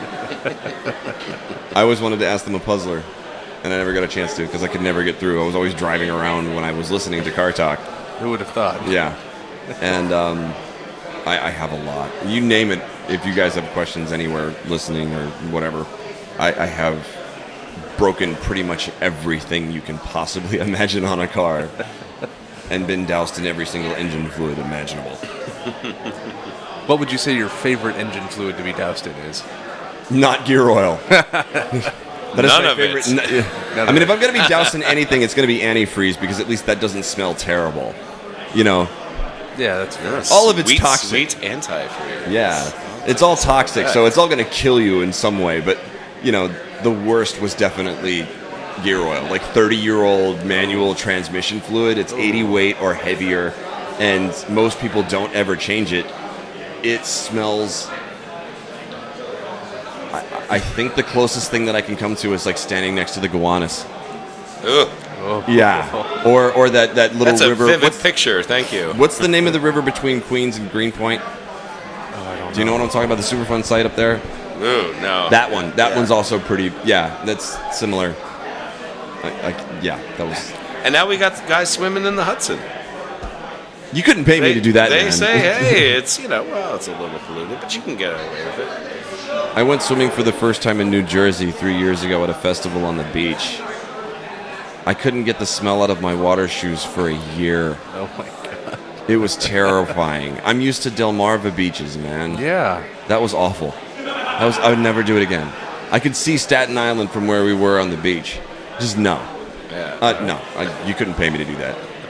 [SPEAKER 1] I always wanted to ask them a puzzler, and I never got a chance to because I could never get through. I was always driving around when I was listening to Car Talk.
[SPEAKER 2] Who would have thought?
[SPEAKER 1] Yeah, and um, I, I have a lot. You name it. If you guys have questions anywhere, listening or whatever, I, I have broken pretty much everything you can possibly imagine on a car, and been doused in every single engine fluid imaginable.
[SPEAKER 2] What would you say your favorite engine fluid to be doused in is?
[SPEAKER 1] Not gear oil. That is
[SPEAKER 3] None
[SPEAKER 1] my
[SPEAKER 3] of it.
[SPEAKER 1] favorite. N-
[SPEAKER 2] None
[SPEAKER 1] I mean,
[SPEAKER 2] of
[SPEAKER 1] if I'm going to be doused in anything, it's going to be antifreeze because at least that doesn't smell terrible. You know,
[SPEAKER 2] Yeah, that's fair.
[SPEAKER 1] All of it's
[SPEAKER 3] Sweet,
[SPEAKER 1] toxic.
[SPEAKER 3] Sweet antifreeze.
[SPEAKER 1] yeah, it's all toxic, so it's all going to kill you in some way. But you know, the worst was definitely gear oil, like thirty-year-old manual transmission fluid. It's eighty weight or heavier, and most people don't ever change it. It smells. I, I think the closest thing that I can come to is like standing next to the Gowanus.
[SPEAKER 3] Ugh.
[SPEAKER 2] Oh.
[SPEAKER 1] Yeah, or or that, that little
[SPEAKER 3] That's a
[SPEAKER 1] river.
[SPEAKER 3] vivid
[SPEAKER 1] What's,
[SPEAKER 3] picture. Thank you.
[SPEAKER 1] what's the name of the river between Queens and Greenpoint?
[SPEAKER 2] Oh, I don't
[SPEAKER 1] Do you know what I'm talking about? The Superfund site up there.
[SPEAKER 3] Ooh, no.
[SPEAKER 1] That one. That
[SPEAKER 3] Yeah.
[SPEAKER 1] one's also pretty. Yeah, that's similar. I, I, yeah, that was.
[SPEAKER 3] And now we got guys swimming in the Hudson.
[SPEAKER 1] You couldn't pay me to do that.
[SPEAKER 3] They
[SPEAKER 1] man.
[SPEAKER 3] say, hey, it's, you know, well, it's a little polluted, but you can get away with it.
[SPEAKER 1] I went swimming for the first time in New Jersey three years ago at a festival on the beach. I couldn't get the smell out of my water shoes for a year.
[SPEAKER 2] Oh my god.
[SPEAKER 1] It was terrifying. I'm used to Delmarva beaches, man.
[SPEAKER 2] Yeah.
[SPEAKER 1] That was awful. I was I would never do it again. I could see Staten Island from where we were on the beach. Just no.
[SPEAKER 3] Yeah.
[SPEAKER 1] Uh, no, I, you couldn't pay me to do that.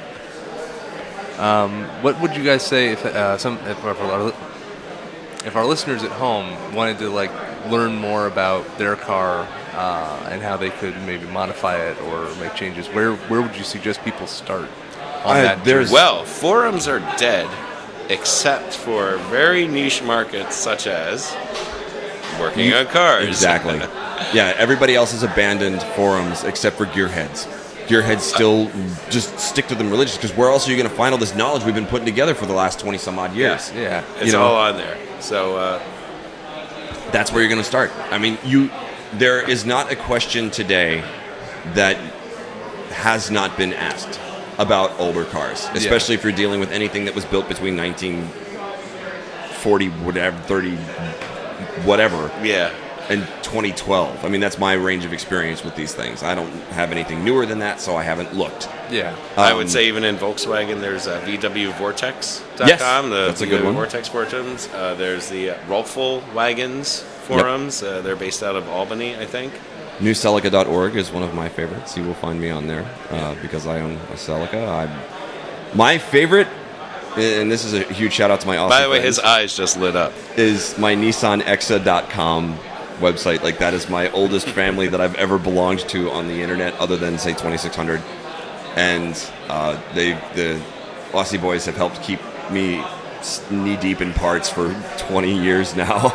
[SPEAKER 2] What would you guys say if uh, some if our, if our listeners at home wanted to like learn more about their car uh, and how they could maybe modify it or make changes? Where where would you suggest people start on
[SPEAKER 1] I-
[SPEAKER 2] that?
[SPEAKER 1] there's-
[SPEAKER 2] journey?
[SPEAKER 3] Well, forums are dead, except for very niche markets such as working on cars.
[SPEAKER 1] Exactly. Yeah, everybody else has abandoned forums except for gearheads. Gearheads still just stick to them religiously because where else are you going to find all this knowledge we've been putting together for the last twenty some odd years?
[SPEAKER 2] yeah.
[SPEAKER 3] It's
[SPEAKER 1] You know.
[SPEAKER 3] all on there. So, uh,
[SPEAKER 1] That's where you're going to start. I mean, you there is not a question today that has not been asked about older cars, especially if you're dealing with anything that was built between nineteen forty, whatever, thirty, whatever,
[SPEAKER 3] yeah.
[SPEAKER 1] and twenty twelve. I mean, that's my range of experience with these things. I don't have anything newer than that, so I haven't looked.
[SPEAKER 2] Yeah.
[SPEAKER 3] I
[SPEAKER 1] Um,
[SPEAKER 3] would say even in Volkswagen, there's uh, V W Vortex dot com,
[SPEAKER 1] Yes,
[SPEAKER 3] the
[SPEAKER 1] that's a
[SPEAKER 3] V W
[SPEAKER 1] good one.
[SPEAKER 3] Vortex forums. Uh, there's the uh, Rolfel Wagons forums. Uh, they're based out of Albany, I think.
[SPEAKER 1] New Celica dot org is one of my favorites. You will find me on there uh, because I own a Celica. I, my favorite, and this is a huge shout out to my Aussie
[SPEAKER 3] By the way,
[SPEAKER 1] friends,
[SPEAKER 3] his eyes just lit up.
[SPEAKER 1] is my Nissan Exa dot com website. Like, that is my oldest family that I've ever belonged to on the internet, other than, say, twenty-six hundred. And uh, they, the Aussie boys have helped keep me knee deep in parts for twenty years now.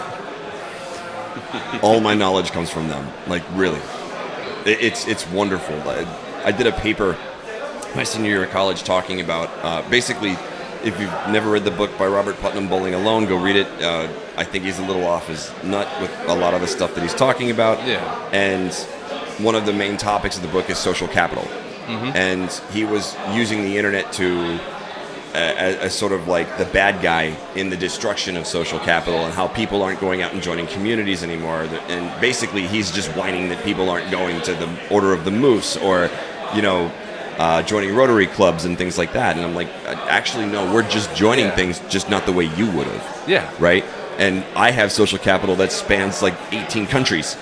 [SPEAKER 1] All my knowledge comes from them. Like, really, it, it's it's wonderful. I, I did a paper my senior year of college talking about uh, basically, if you've never read the book by Robert Putnam, Bowling Alone, go read it. Uh, I think he's a little off his nut with a lot of the stuff that he's talking about.
[SPEAKER 2] Yeah.
[SPEAKER 1] And one of the main topics of the book is social capital. And he was using the internet to as, as sort of like the bad guy in the destruction of social capital and how people aren't going out and joining communities anymore. And basically, he's just whining that people aren't going to the Order of the Moose or, you know, uh, joining Rotary clubs and things like that. And I'm like, actually, no, we're just joining
[SPEAKER 2] Yeah.
[SPEAKER 1] things, just not the way you would have.
[SPEAKER 2] Yeah.
[SPEAKER 1] Right? And I have social capital that spans like eighteen countries.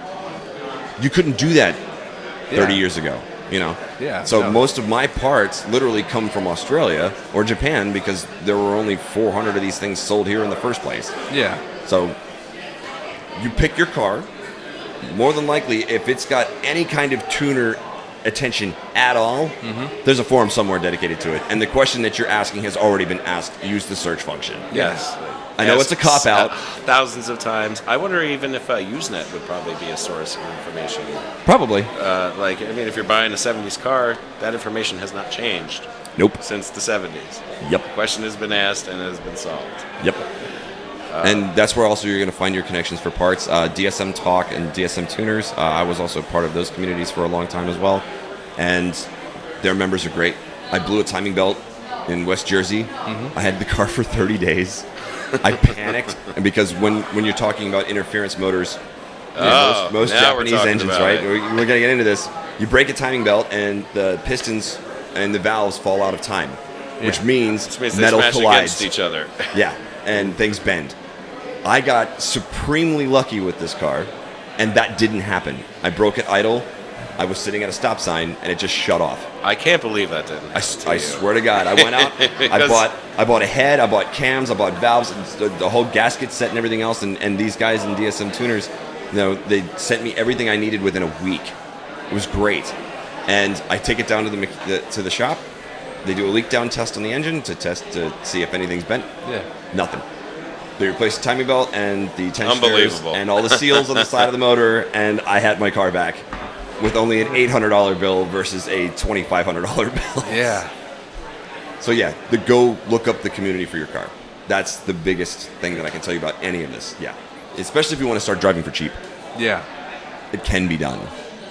[SPEAKER 1] You couldn't do that thirty
[SPEAKER 2] Yeah.
[SPEAKER 1] years ago, you know?
[SPEAKER 2] Yeah,
[SPEAKER 1] So
[SPEAKER 2] no.
[SPEAKER 1] most of my parts literally come from Australia or Japan because there were only four hundred of these things sold here in the first place.
[SPEAKER 2] Yeah.
[SPEAKER 1] So you pick your car. More than likely, if it's got any kind of tuner attention at all, there's a forum somewhere dedicated to it. And the question that you're asking has already been asked. Use the search function.
[SPEAKER 3] Yes.
[SPEAKER 1] I know it's a cop-out.
[SPEAKER 3] uh, thousands of times. I wonder even if uh, Usenet would probably be a source of information.
[SPEAKER 1] Probably.
[SPEAKER 3] Uh, like, I mean, if you're buying a seventies car, that information has not changed
[SPEAKER 1] Nope.
[SPEAKER 3] since the seventies.
[SPEAKER 1] Yep.
[SPEAKER 3] The question has been asked and has been solved.
[SPEAKER 1] Yep. And that's where also you're going to find your connections for parts. Uh, D S M Talk and D S M Tuners. Uh, I was also part of those communities for a long time as well. And their members are great. I blew a timing belt in West Jersey. I had the car for thirty days. I panicked. And because when, when you're talking about interference motors, you know,
[SPEAKER 3] Oh,
[SPEAKER 1] most, most
[SPEAKER 3] now we're
[SPEAKER 1] Japanese
[SPEAKER 3] talking
[SPEAKER 1] engines,
[SPEAKER 3] about
[SPEAKER 1] right?
[SPEAKER 3] it.
[SPEAKER 1] We're, we're going to get into this. You break a timing belt and the pistons and the valves fall out of time, which means,
[SPEAKER 3] Which means they
[SPEAKER 1] metal
[SPEAKER 3] smash
[SPEAKER 1] collides.
[SPEAKER 3] against each other.
[SPEAKER 1] Yeah, and things bend. I got supremely lucky with this car, and that didn't happen. I broke it idle. I was sitting at a stop sign, and it just shut off.
[SPEAKER 3] I can't believe that didn't.
[SPEAKER 1] I,
[SPEAKER 3] happen to
[SPEAKER 1] I
[SPEAKER 3] you.
[SPEAKER 1] swear to God, I went out. I
[SPEAKER 3] Because-
[SPEAKER 1] bought I bought a head. I bought cams. I bought valves, and the, the whole gasket set and everything else. And, and these guys in D S M Tuners, you know, they sent me everything I needed within a week. It was great. And I take it down to the, mech- the to the shop. They do a leak down test on the engine to test to see if anything's bent.
[SPEAKER 2] Yeah.
[SPEAKER 1] Nothing. They replaced the timing belt and the tensioners
[SPEAKER 3] Unbelievable.
[SPEAKER 1] and all the seals on the side of the motor, and I had my car back with only an eight hundred dollars bill versus a twenty-five hundred dollars bill.
[SPEAKER 2] Yeah.
[SPEAKER 1] So yeah, the go look up the community for your car. That's the biggest thing that I can tell you about any of this. Yeah. Especially if you want to start driving for cheap.
[SPEAKER 2] Yeah.
[SPEAKER 1] It can be done.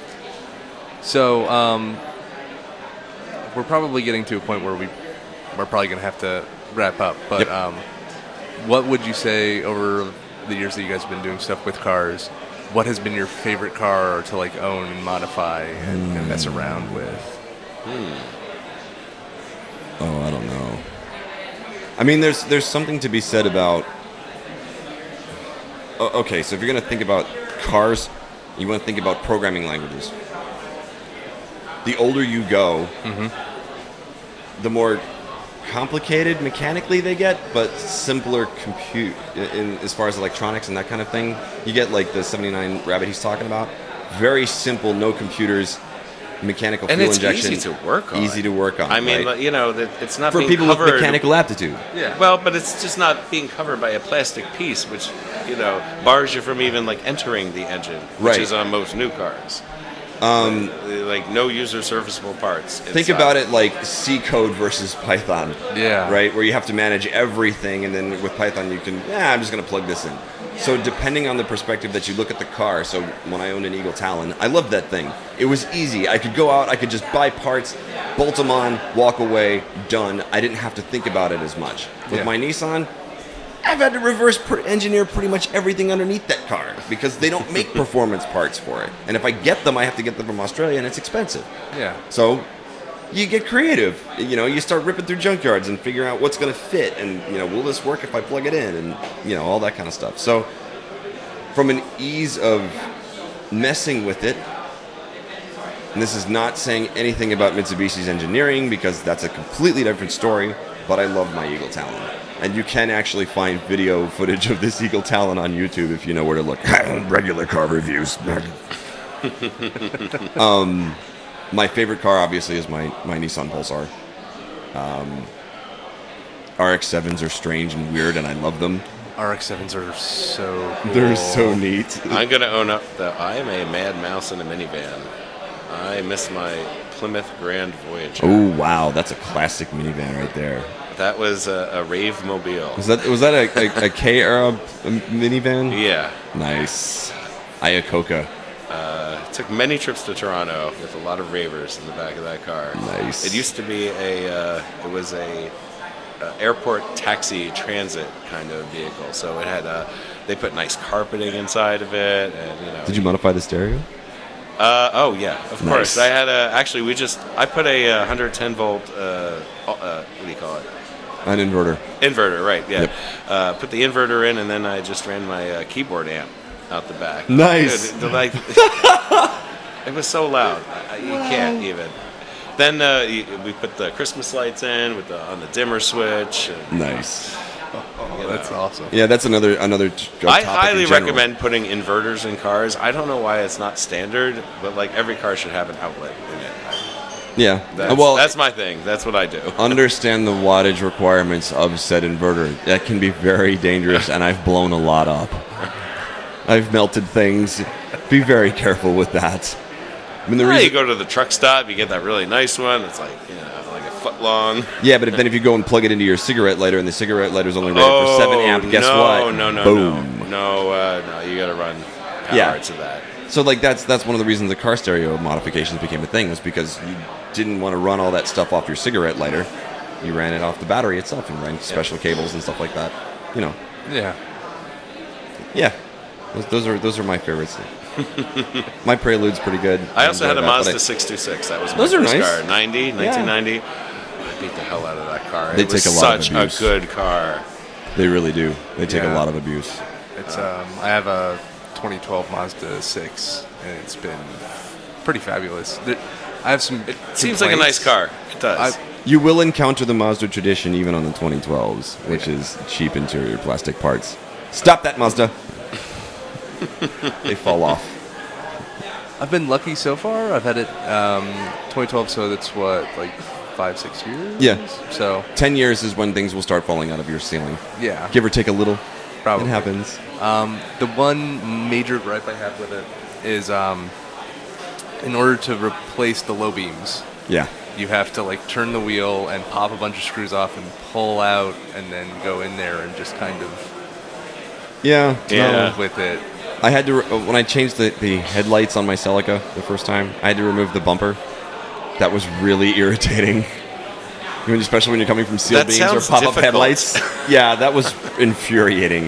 [SPEAKER 2] So um, we're probably getting to a point where we we're probably going to have to wrap up. But
[SPEAKER 1] Yep.
[SPEAKER 2] um, what would you say over the years that you guys have been doing stuff with cars? What has been your favorite car to like own and modify and, and mess around with?
[SPEAKER 1] Oh, I don't know. I mean, there's there's something to be said about. Uh, o- okay, so if you're going to think about cars, you want to think about programming languages. The older you go,
[SPEAKER 2] Mm-hmm.
[SPEAKER 1] the more complicated mechanically they get, but simpler compute in, in as far as electronics and that kind of thing. You get like the seventy-nine Rabbit he's talking about. Very simple, no computers, mechanical
[SPEAKER 3] And
[SPEAKER 1] fuel
[SPEAKER 3] it's
[SPEAKER 1] injection.
[SPEAKER 3] easy to work on.
[SPEAKER 1] Easy to work on.
[SPEAKER 3] I mean,
[SPEAKER 1] right?
[SPEAKER 3] like, you know, that it's not
[SPEAKER 1] for
[SPEAKER 3] being
[SPEAKER 1] people
[SPEAKER 3] covered.
[SPEAKER 1] with mechanical aptitude.
[SPEAKER 2] Yeah.
[SPEAKER 3] Well, but it's just not being covered by a plastic piece, which, you know, bars you from even like entering the engine, which
[SPEAKER 1] Right.
[SPEAKER 3] is on most new cars. Um, like no user serviceable parts.
[SPEAKER 1] Think
[SPEAKER 3] inside.
[SPEAKER 1] about it like C code versus Python.
[SPEAKER 2] Yeah.
[SPEAKER 1] Right? Where you have to manage everything, and then with Python you can, yeah, I'm just going to plug this in. So depending on the perspective that you look at the car, so when I owned an Eagle Talon, I loved that thing. It was easy. I could go out, I could just buy parts, bolt them on, walk away, done. I didn't have to think about it as much. With
[SPEAKER 2] Yeah.
[SPEAKER 1] my Nissan, I've had to reverse per- engineer pretty much everything underneath that car because they don't make performance parts for it. And if I get them, I have to get them from Australia, and it's expensive.
[SPEAKER 2] Yeah.
[SPEAKER 1] So you get creative. You know, you start ripping through junkyards and figuring out what's going to fit, and you know, will this work if I plug it in, and you know, all that kind of stuff. So from an ease of messing with it, and this is not saying anything about Mitsubishi's engineering because that's a completely different story, but I love my Eagle Talon. And you can actually find video footage of this Eagle Talon on YouTube if you know where to look. Regular car reviews. um, my favorite car, obviously, is my, my Nissan Pulsar. Um, R X sevens are strange and weird, and I love them.
[SPEAKER 2] R X sevens are so cool.
[SPEAKER 1] They're so neat.
[SPEAKER 3] I'm going to own up that I am a mad mouse in a minivan. I miss my Plymouth Grand Voyager.
[SPEAKER 1] Oh, wow. That's a classic minivan right there.
[SPEAKER 3] That was a, a rave mobile.
[SPEAKER 1] Was that was that a, a, a K-era minivan?
[SPEAKER 3] Yeah.
[SPEAKER 1] Nice. Iacocca.
[SPEAKER 3] Uh, took many trips to Toronto with a lot of ravers in the back of that car.
[SPEAKER 1] Nice.
[SPEAKER 3] It used to be a, uh, it was a uh, airport taxi transit kind of vehicle. So it had, uh, they put nice carpeting inside of it, and you know.
[SPEAKER 1] Did you modify the stereo?
[SPEAKER 3] Uh, oh yeah, of
[SPEAKER 1] Nice.
[SPEAKER 3] course. I had a, actually we just, I put a uh, one hundred ten volt, uh, uh, what do you call it?
[SPEAKER 1] An inverter.
[SPEAKER 3] Inverter, right? Yeah.
[SPEAKER 1] Yep.
[SPEAKER 3] Uh, put the inverter in, and then I just ran my uh, keyboard amp out the back.
[SPEAKER 1] Nice.
[SPEAKER 3] Dude, the, like, it was so loud, I- you can't even. Then uh, you, we put the Christmas lights in with the on the dimmer switch. And,
[SPEAKER 1] Nice.
[SPEAKER 2] Oh, that's awesome.
[SPEAKER 1] Yeah, that's another another t-
[SPEAKER 3] I
[SPEAKER 1] topic
[SPEAKER 3] highly
[SPEAKER 1] in general.
[SPEAKER 3] recommend putting inverters in cars. I don't know why it's not standard, but like every car should have an outlet in it.
[SPEAKER 1] Yeah.
[SPEAKER 3] That's,
[SPEAKER 1] well,
[SPEAKER 3] that's my thing. That's what I do.
[SPEAKER 1] understand the wattage requirements of said inverter. That can be very dangerous, and I've blown a lot up. I've melted things. Be very careful with that. I mean, the
[SPEAKER 3] Yeah,
[SPEAKER 1] reason,
[SPEAKER 3] you go to the truck stop, you get that really nice one. It's like, you know, like a foot long.
[SPEAKER 1] yeah, but if, then if you go and plug it into your cigarette lighter, and the cigarette lighter's only rated
[SPEAKER 3] Oh,
[SPEAKER 1] for seven amp, guess
[SPEAKER 3] no,
[SPEAKER 1] what?
[SPEAKER 3] No, no,
[SPEAKER 1] Boom.
[SPEAKER 3] no, no, uh, no. You got to run power
[SPEAKER 1] Yeah.
[SPEAKER 3] to that.
[SPEAKER 1] So like that's that's one of the reasons the car stereo modifications became a thing, was because you didn't want to run all that stuff off your cigarette lighter. You ran it off the battery itself and ran special cables and stuff like that. You know.
[SPEAKER 2] Yeah.
[SPEAKER 1] Yeah. Those, those are those are my favorites. My Prelude's pretty good.
[SPEAKER 3] I also had a
[SPEAKER 1] enjoy that, but
[SPEAKER 3] Mazda
[SPEAKER 1] I-
[SPEAKER 3] six twenty-six. That was my
[SPEAKER 1] Those are
[SPEAKER 3] first
[SPEAKER 1] nice.
[SPEAKER 3] car. ninety, nineteen ninety. I beat the hell out of that car.
[SPEAKER 1] They
[SPEAKER 3] it was
[SPEAKER 1] take a lot of
[SPEAKER 3] such
[SPEAKER 1] abuse.
[SPEAKER 3] a good car.
[SPEAKER 1] They really do. They take a
[SPEAKER 2] Yeah.
[SPEAKER 1] lot of abuse.
[SPEAKER 2] It's um, I have a twenty twelve Mazda six, and it's been pretty fabulous. There, I have some.
[SPEAKER 3] It seems like a nice car. It does.
[SPEAKER 2] I,
[SPEAKER 1] You will encounter the Mazda tradition even on the twenty twelves, which is cheap interior plastic parts. Stop that, Mazda. They fall off.
[SPEAKER 2] I've been lucky so far. I've had it um, twenty twelve, so that's what, like five, six years.
[SPEAKER 1] Yeah.
[SPEAKER 2] So
[SPEAKER 1] Ten years is when things will start falling out of your ceiling.
[SPEAKER 2] yeah,
[SPEAKER 1] Give or take a little.
[SPEAKER 2] probably
[SPEAKER 1] It happens.
[SPEAKER 2] Um, the one major gripe I have with it is, um, in order to replace the low beams,
[SPEAKER 1] Yeah.
[SPEAKER 2] you have to like turn the wheel and pop a bunch of screws off and pull out, and then go in there and just kind of
[SPEAKER 1] Yeah.
[SPEAKER 3] Yeah.
[SPEAKER 2] move with it.
[SPEAKER 1] I had to, re- when I changed the, the headlights on my Celica the first time, I had to remove the bumper. That was really irritating. I mean, especially when you're coming from sealed
[SPEAKER 3] That
[SPEAKER 1] beams or
[SPEAKER 3] sounds
[SPEAKER 1] pop-up
[SPEAKER 3] difficult.
[SPEAKER 1] headlights. Yeah, that was infuriating.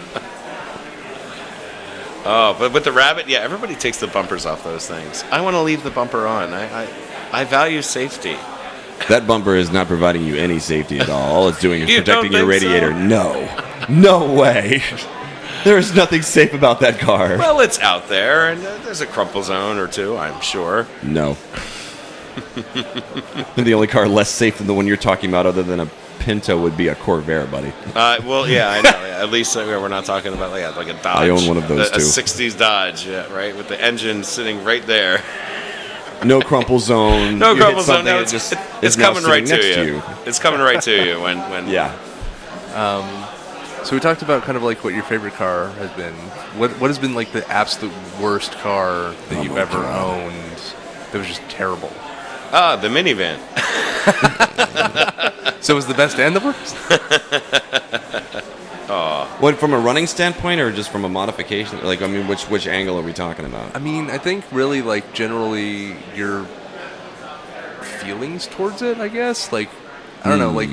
[SPEAKER 3] Oh, but with the Rabbit, yeah, everybody takes the bumpers off those things. I want to leave the bumper on. I, I, I value safety.
[SPEAKER 1] That bumper is not providing you any safety at all. All it's doing is
[SPEAKER 3] You don't
[SPEAKER 1] protecting your
[SPEAKER 3] think so?
[SPEAKER 1] radiator. No. No way. There is nothing safe about that car.
[SPEAKER 3] Well, it's out there, and uh, there's a crumple zone or two, I'm sure.
[SPEAKER 1] No. The only car less safe than the one you're talking about, other than a Pinto, would be a Corvair, buddy.
[SPEAKER 3] Uh, well, yeah, I know. Yeah, at least uh, we're not talking about like, like a Dodge.
[SPEAKER 1] I own one of those,
[SPEAKER 3] a,
[SPEAKER 1] too.
[SPEAKER 3] A sixties Dodge, yeah, right, with the engine sitting right there.
[SPEAKER 1] No crumple zone.
[SPEAKER 3] No
[SPEAKER 1] You
[SPEAKER 3] crumple
[SPEAKER 1] hit
[SPEAKER 3] zone.
[SPEAKER 1] something
[SPEAKER 3] No,
[SPEAKER 1] that
[SPEAKER 3] it's,
[SPEAKER 1] just
[SPEAKER 3] it-
[SPEAKER 1] is
[SPEAKER 3] it's
[SPEAKER 1] now
[SPEAKER 3] coming right
[SPEAKER 1] sitting
[SPEAKER 3] to
[SPEAKER 1] next
[SPEAKER 3] you. It's coming right to you when when.
[SPEAKER 1] Yeah.
[SPEAKER 2] So we talked about kind of like what your favorite car has been. What what has been like the absolute worst car that
[SPEAKER 1] Oh
[SPEAKER 2] you've
[SPEAKER 1] my
[SPEAKER 2] ever
[SPEAKER 1] God.
[SPEAKER 2] owned that was just terrible?
[SPEAKER 3] Ah, the minivan.
[SPEAKER 2] So it was the best and the worst?
[SPEAKER 1] What, from a running standpoint, or just from a modification? Like, I mean, which which angle are we talking about?
[SPEAKER 2] I mean, I think really like generally your feelings towards it, I guess. Like, I don't know, like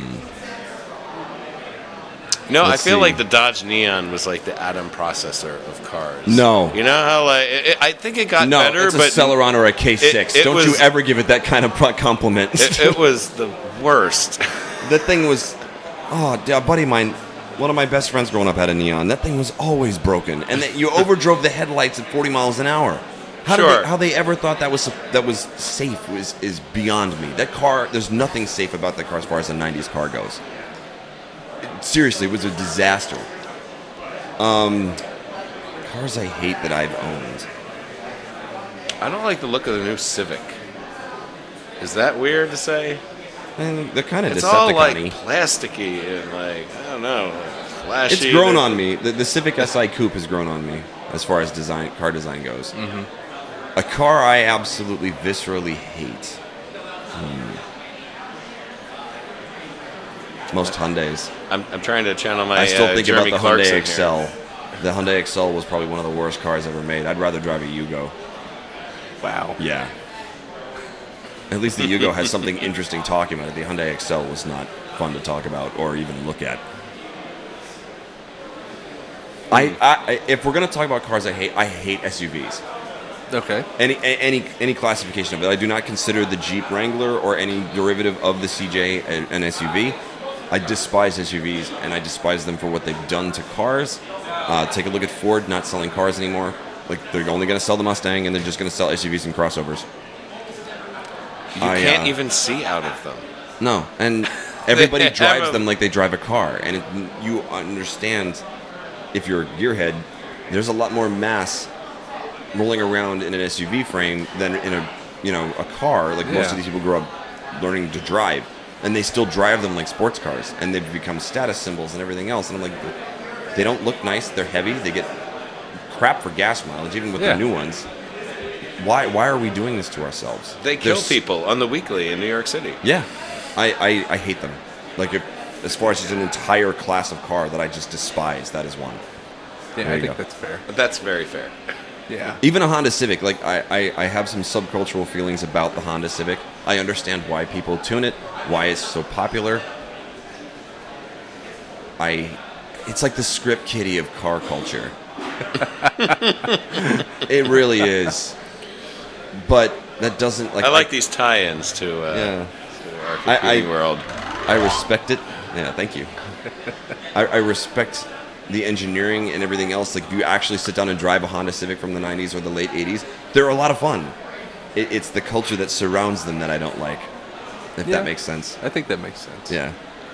[SPEAKER 3] No,
[SPEAKER 1] Let's
[SPEAKER 3] I feel
[SPEAKER 1] see.
[SPEAKER 3] like the Dodge Neon was like the Atom processor of cars.
[SPEAKER 1] No.
[SPEAKER 3] You know how like it, it- I think it got
[SPEAKER 1] No,
[SPEAKER 3] better,
[SPEAKER 1] it's a
[SPEAKER 3] but
[SPEAKER 1] Celeron or a K six.
[SPEAKER 3] it- it
[SPEAKER 1] Don't
[SPEAKER 3] was-
[SPEAKER 1] you ever give it that kind of pro- compliment.
[SPEAKER 3] it, it was the worst.
[SPEAKER 1] That thing was, oh, a buddy of mine, one of my best friends growing up had a Neon. That thing was always broken, and that you overdrove the headlights at forty miles an hour. How did
[SPEAKER 3] Sure.
[SPEAKER 1] they, how they ever thought that was that was safe was is beyond me. That car, there's nothing safe about that car as far as a nineties car goes. Seriously, it was a disaster. Um, cars I hate that I've owned.
[SPEAKER 3] I don't like the look of the new Civic. Is that weird to say?
[SPEAKER 1] And they're kind of
[SPEAKER 3] It's all like
[SPEAKER 1] Decepticon-y.
[SPEAKER 3] plasticky and like I don't know, like flashy.
[SPEAKER 1] It's grown
[SPEAKER 3] There's-
[SPEAKER 1] on me. The, the Civic S I Coupe has grown on me as far as design, car design goes.
[SPEAKER 3] Mm-hmm.
[SPEAKER 1] A car I absolutely viscerally hate. Hmm. Most Hyundais.
[SPEAKER 3] I'm, I'm trying to channel my.
[SPEAKER 1] I still
[SPEAKER 3] uh,
[SPEAKER 1] think
[SPEAKER 3] Jeremy
[SPEAKER 1] about the
[SPEAKER 3] Clarkson
[SPEAKER 1] Hyundai
[SPEAKER 3] here.
[SPEAKER 1] Excel. The Hyundai Excel was probably one of the worst cars ever made. I'd rather drive a Yugo.
[SPEAKER 2] wow.
[SPEAKER 1] Yeah. At least the Yugo has something interesting talking about it. The Hyundai Excel was not fun to talk about or even look at. I, I if we're gonna talk about cars I hate, I hate S U Vs.
[SPEAKER 2] Okay.
[SPEAKER 1] Any a- any any classification of it. I do not consider the Jeep Wrangler or any derivative of the C J a- an S U V. I despise S U Vs, and I despise them for what they've done to cars. Uh, take a look at Ford not selling cars anymore. Like, they're only going to sell the Mustang, and they're just going to sell S U Vs and crossovers.
[SPEAKER 3] You
[SPEAKER 1] I,
[SPEAKER 3] can't
[SPEAKER 1] uh,
[SPEAKER 3] even see out of them.
[SPEAKER 1] No, and everybody
[SPEAKER 3] They have
[SPEAKER 1] drives
[SPEAKER 3] a-
[SPEAKER 1] them like they drive a car, and it, you understand, if you're a gearhead, there's a lot more mass rolling around in an S U V frame than in a you know a car. Like, most
[SPEAKER 2] Yeah.
[SPEAKER 1] of these people grew up learning to drive, and they still drive them like sports cars, and they've become status symbols and everything else. And I'm like, they don't look nice. They're heavy. They get crap for gas mileage, even with
[SPEAKER 2] Yeah.
[SPEAKER 1] the new ones. Why why are we doing this to ourselves?
[SPEAKER 3] They kill
[SPEAKER 1] There's-
[SPEAKER 3] people on the weekly in New York City.
[SPEAKER 1] Yeah, I, I, I hate them. Like, if, as far as just an entire class of car that I just despise, that is one.
[SPEAKER 2] Yeah,
[SPEAKER 1] There
[SPEAKER 2] I
[SPEAKER 1] you
[SPEAKER 2] think
[SPEAKER 1] go.
[SPEAKER 2] that's fair.
[SPEAKER 3] That's very fair.
[SPEAKER 2] Yeah.
[SPEAKER 1] Even a Honda Civic, like, I, I, I have some subcultural feelings about the Honda Civic. I understand why people tune it, why it's so popular. I, it's like the script kiddie of car culture. It really is. But that doesn't, like...
[SPEAKER 3] I like these tie-ins to, uh,
[SPEAKER 1] Yeah.
[SPEAKER 3] to our
[SPEAKER 1] I-
[SPEAKER 3] computing
[SPEAKER 1] I-
[SPEAKER 3] world.
[SPEAKER 1] I respect it. Yeah, thank you. I, I respect the engineering and everything else. Like, if you actually sit down and drive a Honda Civic from the nineties or the late eighties, they're a lot of fun. It, it's the culture that surrounds them that I don't like, if
[SPEAKER 2] Yeah.
[SPEAKER 1] that makes sense.
[SPEAKER 2] I think that makes sense.
[SPEAKER 1] Yeah.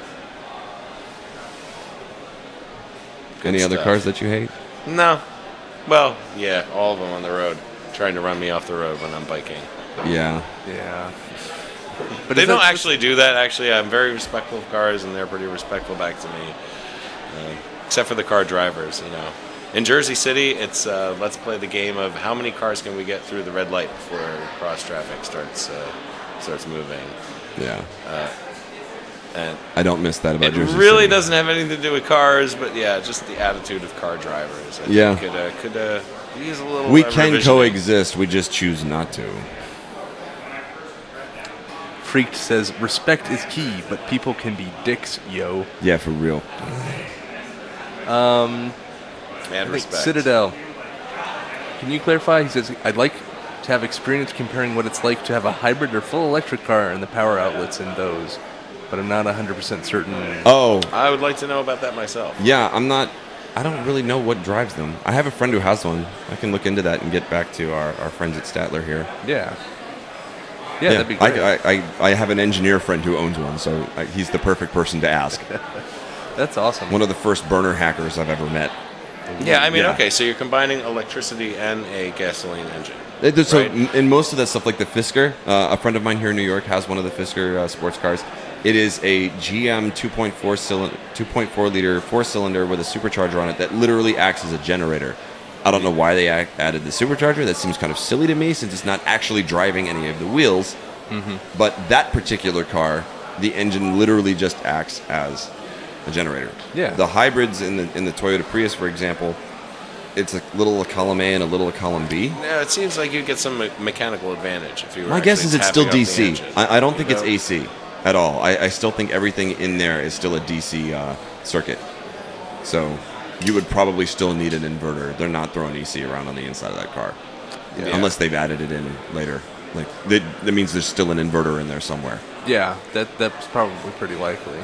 [SPEAKER 3] Good
[SPEAKER 1] Any other
[SPEAKER 3] stuff.
[SPEAKER 1] cars that you hate?
[SPEAKER 3] No. Well, yeah, all of them on the road, trying to run me off the road when I'm biking.
[SPEAKER 1] Yeah.
[SPEAKER 2] Yeah.
[SPEAKER 3] But they
[SPEAKER 2] is
[SPEAKER 3] don't
[SPEAKER 2] that-
[SPEAKER 3] actually do that. Actually, I'm very respectful of cars, and they're pretty respectful back to me. Uh, except for the car drivers, you know. In Jersey City, it's uh, let's play the game of how many cars can we get through the red light before cross traffic starts uh, starts moving.
[SPEAKER 1] Yeah.
[SPEAKER 3] And
[SPEAKER 1] I don't miss that about
[SPEAKER 3] it
[SPEAKER 1] Jersey
[SPEAKER 3] really
[SPEAKER 1] City.
[SPEAKER 3] doesn't have anything to do with cars, but yeah, just the attitude of car drivers. I
[SPEAKER 1] Yeah.
[SPEAKER 3] think could uh, could uh, use a little.
[SPEAKER 1] We
[SPEAKER 3] uh,
[SPEAKER 1] can
[SPEAKER 3] revisioning.
[SPEAKER 1] coexist. We just choose not to.
[SPEAKER 2] Freaked says, respect is key, but people can be dicks, yo.
[SPEAKER 1] Yeah, for real.
[SPEAKER 2] Um,
[SPEAKER 3] Mad
[SPEAKER 2] I think
[SPEAKER 3] respect.
[SPEAKER 2] Citadel. Can you clarify? He says, I'd like to have experience comparing what it's like to have a hybrid or full electric car and the power outlets in those, but I'm not one hundred percent certain.
[SPEAKER 1] Oh,
[SPEAKER 3] I would like to know about that myself.
[SPEAKER 1] yeah. I'm not. I don't really know what drives them. I have a friend who has one. I can look into that and get back to our, our friends at Statler here.
[SPEAKER 2] Yeah. Yeah, that'd be great.
[SPEAKER 1] I, I, I, I have an engineer friend who owns one, so I, he's the perfect person to ask.
[SPEAKER 2] That's awesome.
[SPEAKER 1] One of the first burner hackers I've ever met.
[SPEAKER 3] Yeah, I mean,
[SPEAKER 1] Yeah.
[SPEAKER 3] okay, so you're combining electricity and a gasoline engine.
[SPEAKER 1] It- So
[SPEAKER 3] Right.
[SPEAKER 1] in- in most of that stuff, like the Fisker, uh, a friend of mine here in New York has one of the Fisker uh, sports cars. It is a G M two point four cylinder, two point four liter four cylinder with a supercharger on it that literally acts as a generator. I don't know why they act, added the supercharger. That seems kind of silly to me since it's not actually driving any of the wheels.
[SPEAKER 2] Mm-hmm.
[SPEAKER 1] But that particular car, the engine literally just acts as a generator.
[SPEAKER 2] Yeah.
[SPEAKER 1] The hybrids in the in the Toyota Prius, for example, it's a little a column A and a little a column B.
[SPEAKER 3] No, it seems like you get some me- mechanical advantage if you were
[SPEAKER 1] My guess is
[SPEAKER 3] actually
[SPEAKER 1] it's still
[SPEAKER 3] tapping
[SPEAKER 1] D
[SPEAKER 3] up the
[SPEAKER 1] C.
[SPEAKER 3] engine,
[SPEAKER 1] I, I don't
[SPEAKER 3] you
[SPEAKER 1] think it's
[SPEAKER 3] know?
[SPEAKER 1] A C at all. I, I still think everything in there is still a D C uh, circuit. So you would probably still need an inverter. They're not throwing E C around on the inside of that car.
[SPEAKER 3] Yeah.
[SPEAKER 1] Unless they've added it in later. Like that, that means there's still an inverter in there somewhere.
[SPEAKER 2] Yeah, that that's probably pretty likely.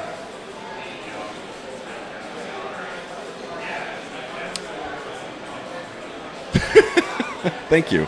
[SPEAKER 1] Thank you.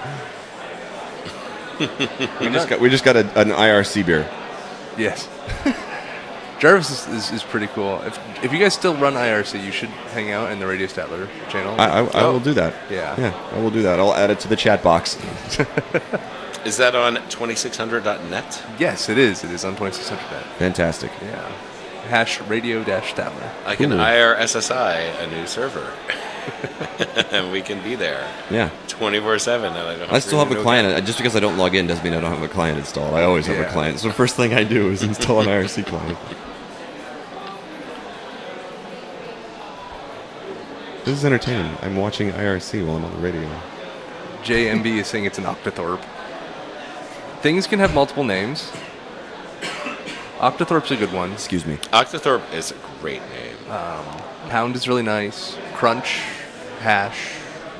[SPEAKER 1] we just got we just got a, an I R C beer.
[SPEAKER 2] Yes. Jarvis is, is, is pretty cool. If if you guys still run I R C, you should hang out in the Radio Statler channel.
[SPEAKER 1] I, I, I
[SPEAKER 3] Oh.
[SPEAKER 1] will do that.
[SPEAKER 2] Yeah.
[SPEAKER 1] Yeah, I will do that. I'll add it to the chat box.
[SPEAKER 3] Is that on twenty-six hundred dot net?
[SPEAKER 2] Yes, it is. It is on twenty-six hundred net.
[SPEAKER 1] Fantastic.
[SPEAKER 2] Yeah. Hash radio dash Statler.
[SPEAKER 3] I can
[SPEAKER 1] Cool.
[SPEAKER 3] I R S S I a new server. And we can be there
[SPEAKER 1] Yeah.
[SPEAKER 3] twenty-four seven. And I, don't
[SPEAKER 1] I still have a
[SPEAKER 3] no
[SPEAKER 1] client. Uh, Just because I don't log in doesn't mean I don't have a client installed. I always have
[SPEAKER 2] Yeah.
[SPEAKER 1] a client. So first thing I do is install an I R C client. This is entertaining. I'm watching I R C while I'm on the radio.
[SPEAKER 2] J M B is saying it's an Octothorpe. Things can have multiple names. Octothorpe's a good one.
[SPEAKER 1] Excuse me.
[SPEAKER 3] Octothorpe is a great name.
[SPEAKER 2] Pound is really nice. Crunch, hash.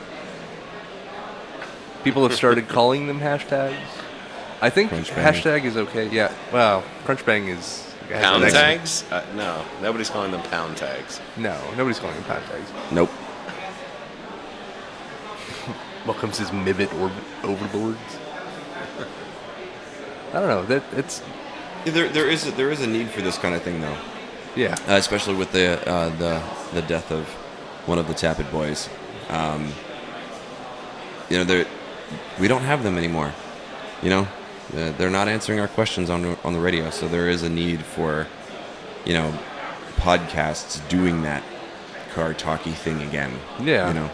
[SPEAKER 2] People have started calling them hashtags. I think
[SPEAKER 1] Crunch bang.
[SPEAKER 2] hashtag is okay. Yeah. Well, crunch bang is has
[SPEAKER 3] Pound
[SPEAKER 2] an X-
[SPEAKER 3] tags? Uh, no, nobody's calling them pound tags.
[SPEAKER 2] No, nobody's calling them pound tags.
[SPEAKER 1] Nope.
[SPEAKER 2] Welcome to his Mibit or overboards. I don't know. That it's
[SPEAKER 1] There, there is a, there is a need for this kind of thing though,
[SPEAKER 2] yeah.
[SPEAKER 1] uh, especially with the uh, the the death of one of the Tappet boys. Um, you know, they're- we don't have them anymore. You know, Uh, they're not answering our questions on on the radio, so there is a need for, you know, podcasts doing that car talky thing again.
[SPEAKER 2] Yeah.
[SPEAKER 1] You know.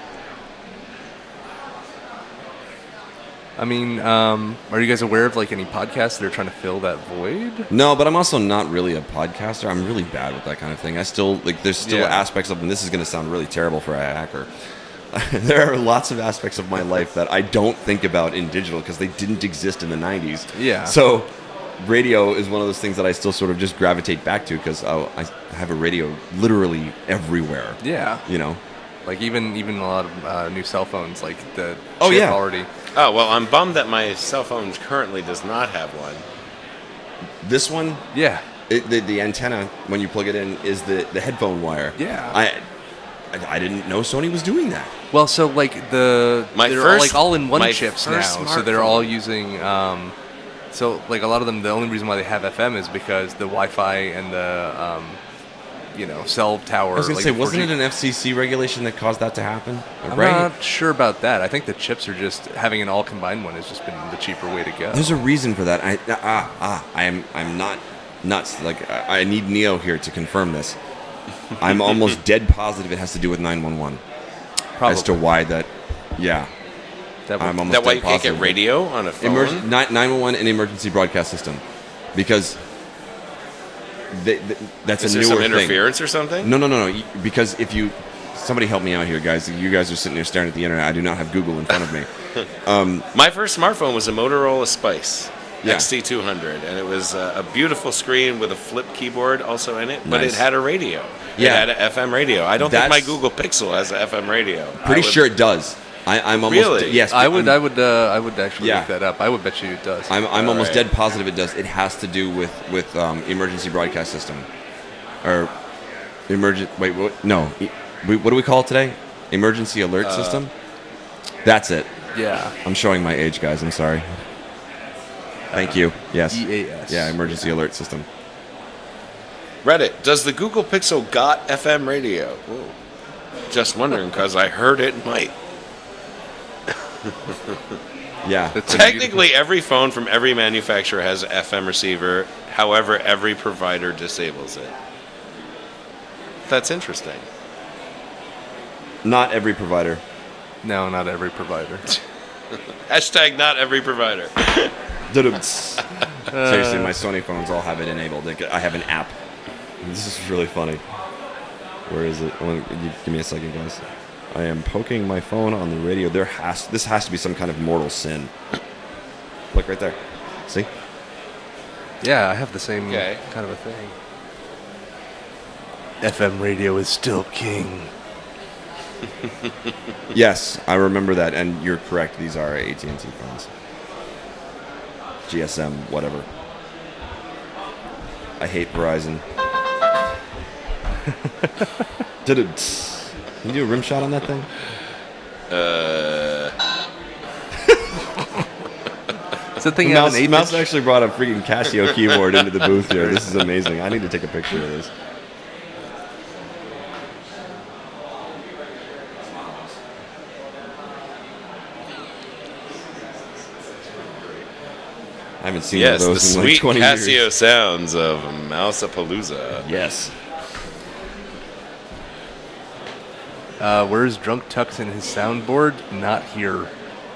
[SPEAKER 2] I mean, um, are you guys aware of like any podcasts that are trying to fill that void?
[SPEAKER 1] No, but I'm also not really a podcaster. I'm really bad with that kind of thing. I still like. There's still
[SPEAKER 2] Yeah.
[SPEAKER 1] aspects of, and this is going to sound really terrible for a hacker. There are lots of aspects of my life that I don't think about in digital because they didn't exist in the nineties.
[SPEAKER 2] Yeah.
[SPEAKER 1] So, radio is one of those things that I still sort of just gravitate back to because oh, I have a radio literally everywhere.
[SPEAKER 2] Yeah.
[SPEAKER 1] You know.
[SPEAKER 2] Like even even a lot of uh, new cell phones, like the
[SPEAKER 1] Oh,
[SPEAKER 2] chip
[SPEAKER 1] yeah.
[SPEAKER 2] already.
[SPEAKER 3] Oh, well, I'm bummed that my cell phone currently does not have one.
[SPEAKER 1] This one,
[SPEAKER 2] Yeah.
[SPEAKER 1] it, the the antenna when you plug it in is the the headphone wire.
[SPEAKER 2] Yeah.
[SPEAKER 1] I I, I didn't know Sony was doing that.
[SPEAKER 2] Well, so like the
[SPEAKER 3] My
[SPEAKER 2] they're
[SPEAKER 3] first-
[SPEAKER 2] like all in one
[SPEAKER 3] my
[SPEAKER 2] chips now,
[SPEAKER 3] first
[SPEAKER 2] so they're all
[SPEAKER 3] smartphone.
[SPEAKER 2] using. Um, so like a lot of them, the only reason why they have F M is because the Wi-Fi and the um, you know cell tower.
[SPEAKER 1] I was going
[SPEAKER 2] like
[SPEAKER 1] to say,
[SPEAKER 2] the
[SPEAKER 1] wasn't
[SPEAKER 2] four G
[SPEAKER 1] it an F C C regulation that caused that to happen?
[SPEAKER 2] I'm
[SPEAKER 1] right?
[SPEAKER 2] not sure about that. I think the chips are just having an all combined one has just been the cheaper way to go.
[SPEAKER 1] There's a reason for that. I ah ah. I'm I'm not nuts. Like I, I need Neo here to confirm this. I'm almost dead positive it has to do with nine one one
[SPEAKER 2] Probably.
[SPEAKER 1] as to why that. Yeah,
[SPEAKER 2] That would-
[SPEAKER 1] I'm almost
[SPEAKER 3] That why
[SPEAKER 1] dead
[SPEAKER 3] you can't get
[SPEAKER 1] positive.
[SPEAKER 3] radio on a phone?
[SPEAKER 1] Emergen- nine one one and emergency broadcast system, because they, th- that's
[SPEAKER 3] Is
[SPEAKER 1] a
[SPEAKER 3] there
[SPEAKER 1] newer
[SPEAKER 3] some
[SPEAKER 1] thing.
[SPEAKER 3] interference or something?
[SPEAKER 1] No, no, no, no. y- Because if you, somebody help me out here, guys. You guys are sitting there staring at the internet. I do not have Google in front of me.
[SPEAKER 3] My first smartphone was a Motorola Spice
[SPEAKER 1] Yeah.
[SPEAKER 3] X T two hundred, and it was uh, a beautiful screen with a flip keyboard also in it, but
[SPEAKER 1] Nice.
[SPEAKER 3] it had a radio.
[SPEAKER 1] Yeah.
[SPEAKER 3] It had an F M radio. I don't think my
[SPEAKER 1] That's-
[SPEAKER 3] Google Pixel has an F M radio. I
[SPEAKER 1] Pretty
[SPEAKER 3] would-
[SPEAKER 1] sure it does. I, I'm almost
[SPEAKER 3] Really?
[SPEAKER 1] yes.
[SPEAKER 2] I would,
[SPEAKER 1] I'm,
[SPEAKER 2] I would, uh, I would actually
[SPEAKER 1] Yeah.
[SPEAKER 2] look that up. I would bet you it does.
[SPEAKER 1] I'm, I'm
[SPEAKER 3] All
[SPEAKER 1] almost
[SPEAKER 3] right.
[SPEAKER 1] dead positive it does. It has to do with with um, emergency broadcast system, or emergent. Wait, what? No, e- we, what do we call it today? Emergency alert
[SPEAKER 3] Uh,
[SPEAKER 1] system? That's it.
[SPEAKER 2] Yeah.
[SPEAKER 1] I'm showing my age, guys. I'm sorry. Thank you. Yes.
[SPEAKER 2] E A S.
[SPEAKER 1] Yeah, emergency alert system.
[SPEAKER 3] Reddit, does the Google Pixel got F M radio? Whoa. Just wondering because I heard it might.
[SPEAKER 1] Yeah.
[SPEAKER 2] That's a
[SPEAKER 3] Technically, every phone from every manufacturer has an F M receiver. However, every provider disables it. That's interesting.
[SPEAKER 1] Not every provider.
[SPEAKER 2] No, not every provider.
[SPEAKER 3] Hashtag not every provider.
[SPEAKER 1] Seriously, my Sony phones all have it enabled. They get- I have an app. This is really funny. Where is it? Oh, you- Give me a second, guys. I am poking my phone on the radio. There has this has to be some kind of mortal sin. Look right there. See?
[SPEAKER 2] Yeah, I have the same
[SPEAKER 3] Okay.
[SPEAKER 2] kind of a thing. F M radio is still king.
[SPEAKER 1] Yes, I remember that, and you're correct. These are A T and T phones. G S M, whatever. I hate Verizon. Did it? Can you do a rim shot on that thing?
[SPEAKER 3] Uh,
[SPEAKER 2] Does that thing have
[SPEAKER 1] Mouse,
[SPEAKER 2] an eight
[SPEAKER 1] Mouse
[SPEAKER 2] inch?
[SPEAKER 1] actually brought a freaking Casio keyboard into the booth here. This is amazing. I need to take a picture of this. I haven't seen
[SPEAKER 3] yes,
[SPEAKER 1] one
[SPEAKER 3] the
[SPEAKER 1] of those in like
[SPEAKER 3] sweet
[SPEAKER 1] twenty
[SPEAKER 3] Casio
[SPEAKER 1] years.
[SPEAKER 3] sounds of Mousapalooza.
[SPEAKER 1] Yes.
[SPEAKER 2] Uh, where's Drunk Tux in his soundboard? Not here.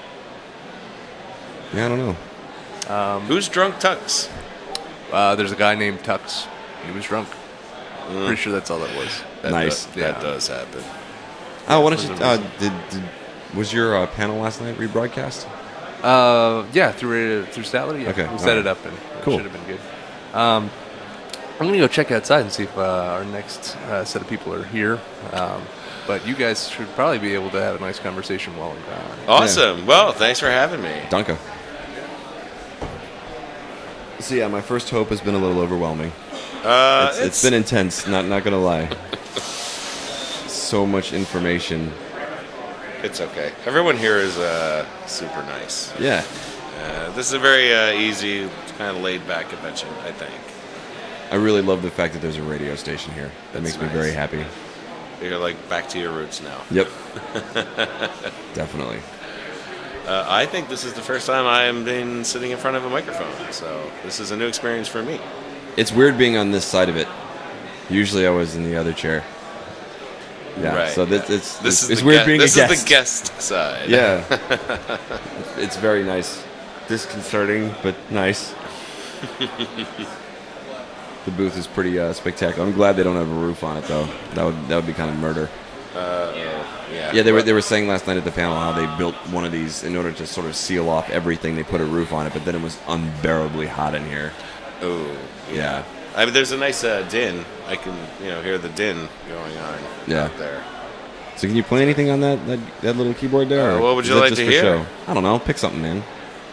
[SPEAKER 1] Yeah, I don't know.
[SPEAKER 3] Who's Drunk Tux?
[SPEAKER 2] Uh, there's a guy named Tux. He was drunk. Pretty sure that's all that was.
[SPEAKER 3] That
[SPEAKER 1] Nice.
[SPEAKER 3] does-
[SPEAKER 2] Yeah.
[SPEAKER 3] That does happen.
[SPEAKER 1] Oh, why don't you?
[SPEAKER 2] For the
[SPEAKER 1] Uh,
[SPEAKER 2] reason.
[SPEAKER 1] did, did was your uh, panel last night rebroadcast?
[SPEAKER 2] Uh, yeah, through uh, through Salary. Yeah.
[SPEAKER 1] Okay,
[SPEAKER 2] we
[SPEAKER 1] all
[SPEAKER 2] set
[SPEAKER 1] right.
[SPEAKER 2] it up and it
[SPEAKER 1] Cool.
[SPEAKER 2] should have been good. Um, I'm gonna go check outside and see if uh, our next uh, set of people are here. Um, but you guys should probably be able to have a nice conversation while I'm gone.
[SPEAKER 3] Awesome. Well, thanks for having me.
[SPEAKER 1] Dunka. So yeah, my first hope has been a little overwhelming.
[SPEAKER 3] Uh,
[SPEAKER 1] It's, it's been intense. Not not gonna lie. So much information.
[SPEAKER 3] It's okay. Everyone here is uh, super nice.
[SPEAKER 1] Yeah.
[SPEAKER 3] Uh, this is a very uh, easy, kind of laid-back convention, I think.
[SPEAKER 1] I really love the fact that there's a radio station here. That
[SPEAKER 3] That's
[SPEAKER 1] makes me
[SPEAKER 3] nice.
[SPEAKER 1] very happy.
[SPEAKER 3] You're like back to your roots now.
[SPEAKER 1] Yep. Definitely.
[SPEAKER 3] Uh, I think this is the first time I've been sitting in front of a microphone, so this is a new experience for me.
[SPEAKER 1] It's weird being on this side of it. Usually I was in the other chair. Yeah.
[SPEAKER 3] Right,
[SPEAKER 1] So this,
[SPEAKER 3] yeah.
[SPEAKER 1] it's
[SPEAKER 3] this
[SPEAKER 1] it's,
[SPEAKER 3] is
[SPEAKER 1] it's
[SPEAKER 3] the
[SPEAKER 1] weird
[SPEAKER 3] gue-
[SPEAKER 1] being
[SPEAKER 3] this
[SPEAKER 1] a guest.
[SPEAKER 3] is the guest side.
[SPEAKER 1] Yeah. It's very nice. Disconcerting, but nice. The booth is pretty uh, spectacular. I'm glad they don't have a roof on it, though. That would that would be kind of murder.
[SPEAKER 3] Uh, yeah.
[SPEAKER 1] Yeah, they were
[SPEAKER 3] But-
[SPEAKER 1] they were saying last night at the panel how they built one of these in order to sort of seal off everything. They put a roof on it, but then it was unbearably hot in here.
[SPEAKER 3] Oh,
[SPEAKER 1] Yeah.
[SPEAKER 3] I mean, there's a nice uh, din. I can, you know, hear the din going on
[SPEAKER 1] Yeah.
[SPEAKER 3] out there.
[SPEAKER 1] So can you play anything on that that, that little keyboard there?
[SPEAKER 3] Uh,
[SPEAKER 1] or
[SPEAKER 3] what would
[SPEAKER 1] is
[SPEAKER 3] you
[SPEAKER 1] that
[SPEAKER 3] like
[SPEAKER 1] just
[SPEAKER 3] to
[SPEAKER 1] for
[SPEAKER 3] hear?
[SPEAKER 1] show? I don't know. Pick something, man.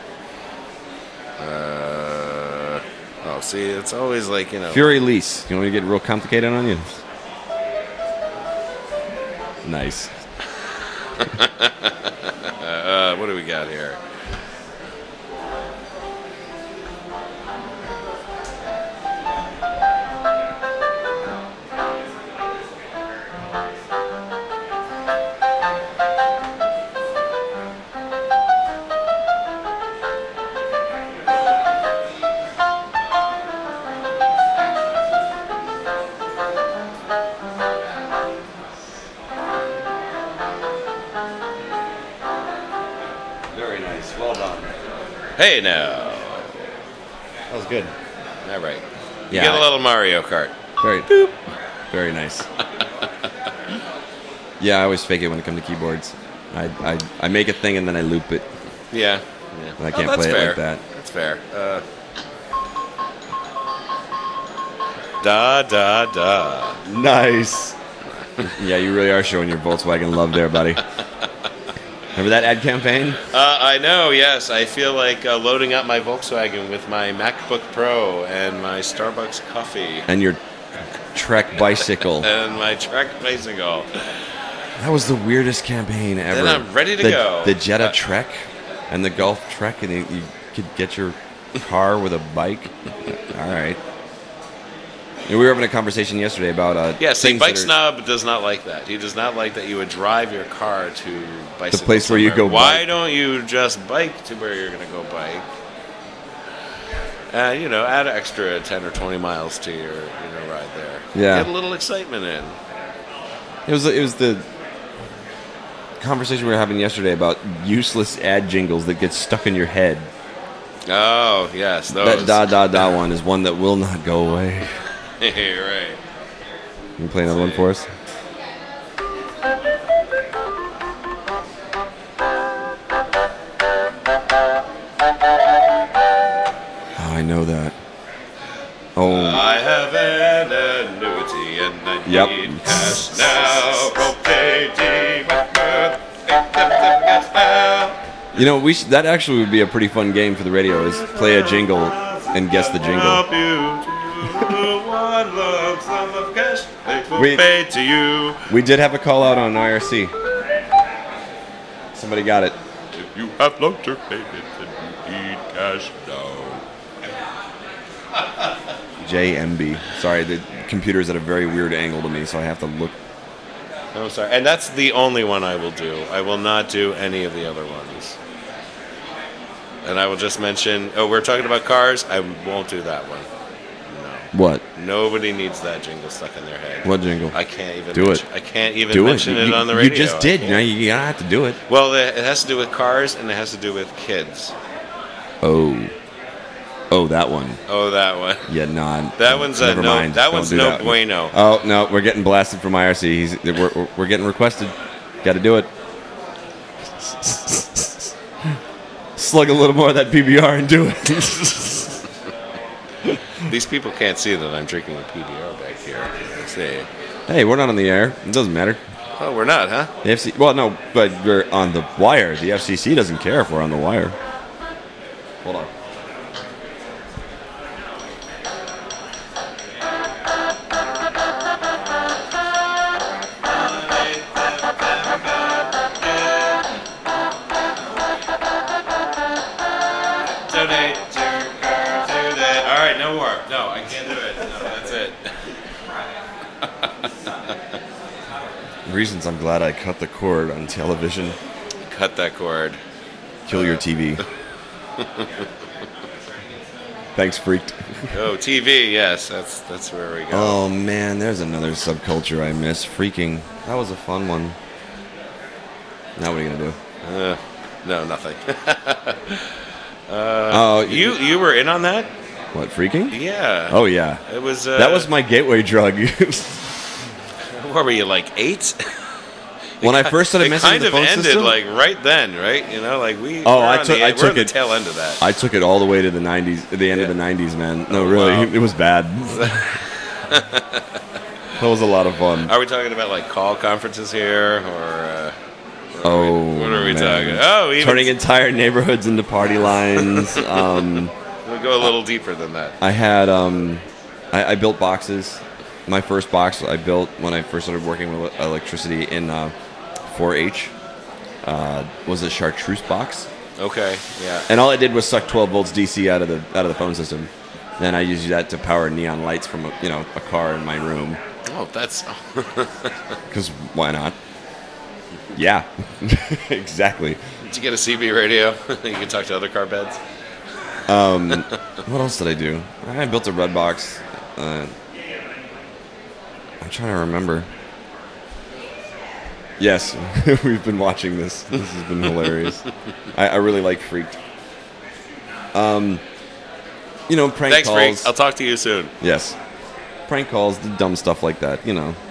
[SPEAKER 3] Uh, oh, see, it's always like, you know.
[SPEAKER 1] Fury Lease. You want me to get real complicated on you? Nice.
[SPEAKER 3] Uh, what do we got here?
[SPEAKER 1] Very nice. Well done.
[SPEAKER 3] Hey, now.
[SPEAKER 1] That was good.
[SPEAKER 3] All right. You
[SPEAKER 1] Yeah,
[SPEAKER 3] get a
[SPEAKER 1] I-
[SPEAKER 3] little Mario Kart.
[SPEAKER 1] Very, very nice. Yeah, I always fake it when it comes to keyboards. I, I, I make a thing and then I loop it.
[SPEAKER 3] Yeah. yeah.
[SPEAKER 1] I can't
[SPEAKER 3] that's
[SPEAKER 1] play it
[SPEAKER 3] fair.
[SPEAKER 1] like that.
[SPEAKER 3] That's fair. Uh, da, da, da.
[SPEAKER 1] Nice. Yeah, you really are showing your Volkswagen love there, buddy. Remember that ad campaign?
[SPEAKER 3] Uh, I know, yes. I feel like uh, loading up my Volkswagen with my MacBook Pro and my Starbucks coffee.
[SPEAKER 1] And your Trek bicycle.
[SPEAKER 3] And my Trek bicycle.
[SPEAKER 1] That was the weirdest campaign ever.
[SPEAKER 3] Then I'm ready to
[SPEAKER 1] the,
[SPEAKER 3] go.
[SPEAKER 1] The Jetta
[SPEAKER 3] Uh,
[SPEAKER 1] Trek and the Golf Trek, and you, you could get your car with a bike. All right. And we were having a conversation yesterday about uh,
[SPEAKER 3] Yeah, see,
[SPEAKER 1] things
[SPEAKER 3] Bike
[SPEAKER 1] that are-
[SPEAKER 3] Snob does not like that. He does not like that you would drive your car to bicycle
[SPEAKER 1] place where you
[SPEAKER 3] somewhere.
[SPEAKER 1] go
[SPEAKER 3] Why
[SPEAKER 1] bike.
[SPEAKER 3] don't you just bike to where you're going to go bike? And, you know, add an extra ten or twenty miles to your, you know, ride there.
[SPEAKER 1] Yeah.
[SPEAKER 3] Get a little excitement in.
[SPEAKER 1] It was it was the conversation we were having yesterday about useless ad jingles that get stuck in your head.
[SPEAKER 3] Oh, yes, those.
[SPEAKER 1] That da da da one is one that will not go away.
[SPEAKER 3] Right.
[SPEAKER 1] Can you play another one for us? Oh, I know that. Oh,
[SPEAKER 3] I have an annuity and I
[SPEAKER 1] Yep.
[SPEAKER 3] need cash now. Oh, J D Wentworth, eight seven seven cash now.
[SPEAKER 1] you know, we sh- that actually would be a pretty fun game for the radio. Is play a jingle and guess the jingle.
[SPEAKER 3] Help you to one lump sum of cash they will
[SPEAKER 1] We-
[SPEAKER 3] pay to you.
[SPEAKER 1] We did have a call out on I R C. Somebody got it.
[SPEAKER 3] If you have long-term payments and you need cash now.
[SPEAKER 1] J M B. Sorry, the computer's at a very weird angle to me, so I have to look.
[SPEAKER 3] I'm sorry. And that's the only one I will do. I will not do any of the other ones. And I will just mention, oh, we're talking about cars. I won't do that one. No.
[SPEAKER 1] What?
[SPEAKER 3] Nobody needs that jingle stuck in their head.
[SPEAKER 1] What jingle?
[SPEAKER 3] I can't even
[SPEAKER 1] Do
[SPEAKER 3] mention,
[SPEAKER 1] it.
[SPEAKER 3] I can't even
[SPEAKER 1] Do it.
[SPEAKER 3] mention it,
[SPEAKER 1] You,
[SPEAKER 3] on the
[SPEAKER 1] you
[SPEAKER 3] radio.
[SPEAKER 1] just did. Now you, you don't have to do it.
[SPEAKER 3] Well, it has to do with cars and it has to do with kids.
[SPEAKER 1] Oh. Oh, that one.
[SPEAKER 3] Oh, that one.
[SPEAKER 1] Yeah, no.
[SPEAKER 3] That one's a
[SPEAKER 1] never
[SPEAKER 3] no-
[SPEAKER 1] mind.
[SPEAKER 3] that
[SPEAKER 1] Don't
[SPEAKER 3] one's
[SPEAKER 1] do
[SPEAKER 3] no
[SPEAKER 1] that.
[SPEAKER 3] bueno.
[SPEAKER 1] Oh no, we're getting blasted from I R C. He's we're we're- we're getting requested. Got to do it. Slug a little more of that P B R and do it.
[SPEAKER 3] These people can't see that I'm drinking a P B R back here. Let's see.
[SPEAKER 1] Hey, we're not on the air. It doesn't matter.
[SPEAKER 3] Oh, we're not, huh?
[SPEAKER 1] The F C. Well, no, but we're on the wire. The F C C doesn't care if we're on the wire. Hold on.
[SPEAKER 3] Donate your car to the. All right, no more. No, I can't do it. No, that's it.
[SPEAKER 1] Reasons I'm glad I cut the cord on television.
[SPEAKER 3] Cut that cord.
[SPEAKER 1] Kill your T V. Thanks, freaked.
[SPEAKER 3] Oh, T V. Yes, that's that's where we go.
[SPEAKER 1] Oh man, there's another subculture I miss. Freaking. That was a fun one. Now what are you gonna do?
[SPEAKER 3] Uh, no, nothing.
[SPEAKER 1] Oh,
[SPEAKER 3] you you were in on that?
[SPEAKER 1] what? Freaking?
[SPEAKER 3] Yeah.
[SPEAKER 1] Oh yeah.
[SPEAKER 3] It was. Uh,
[SPEAKER 1] That was my gateway drug.
[SPEAKER 3] What were you like eight?
[SPEAKER 1] When I first started
[SPEAKER 3] it
[SPEAKER 1] messing
[SPEAKER 3] kind
[SPEAKER 1] with the
[SPEAKER 3] of
[SPEAKER 1] phone
[SPEAKER 3] ended
[SPEAKER 1] system,
[SPEAKER 3] like right then, right? You know, like we.
[SPEAKER 1] Oh,
[SPEAKER 3] we're
[SPEAKER 1] I
[SPEAKER 3] on
[SPEAKER 1] took-
[SPEAKER 3] the,
[SPEAKER 1] I
[SPEAKER 3] we're
[SPEAKER 1] took
[SPEAKER 3] on the
[SPEAKER 1] it-
[SPEAKER 3] tail end of that.
[SPEAKER 1] I took it all the way to the nineties, the end of the nineties, man. No,
[SPEAKER 3] Oh,
[SPEAKER 1] really,
[SPEAKER 3] wow.
[SPEAKER 1] it was bad. That was a lot of fun.
[SPEAKER 3] Are we talking about like call conferences here, or? Uh, what are
[SPEAKER 1] Oh,
[SPEAKER 3] we, what are we
[SPEAKER 1] man.
[SPEAKER 3] talking? Oh, even
[SPEAKER 1] Turning entire neighborhoods into party lines. Um,
[SPEAKER 3] we'll go a little deeper than that.
[SPEAKER 1] I had, um, I, I built boxes. My first box I built when I first started working with electricity in uh, four H uh, was a chartreuse box,
[SPEAKER 3] Okay, yeah.
[SPEAKER 1] and all I did was suck twelve volts D C out of the out of the phone system. Then I used that to power neon lights from a, you know a car in my room.
[SPEAKER 3] Oh, that's.
[SPEAKER 1] Because why not? Yeah, exactly.
[SPEAKER 3] Did you get a C B radio? You can talk to other car beds.
[SPEAKER 1] What else did I do? I built a red box. Uh, I'm trying to remember. Yes, we've been watching this. This has been hilarious. I, I really like Freaked. Um, you know, prank
[SPEAKER 3] Thanks,
[SPEAKER 1] calls.
[SPEAKER 3] Freaks. I'll talk to you soon.
[SPEAKER 1] Yes, prank calls, the dumb stuff like that. You know.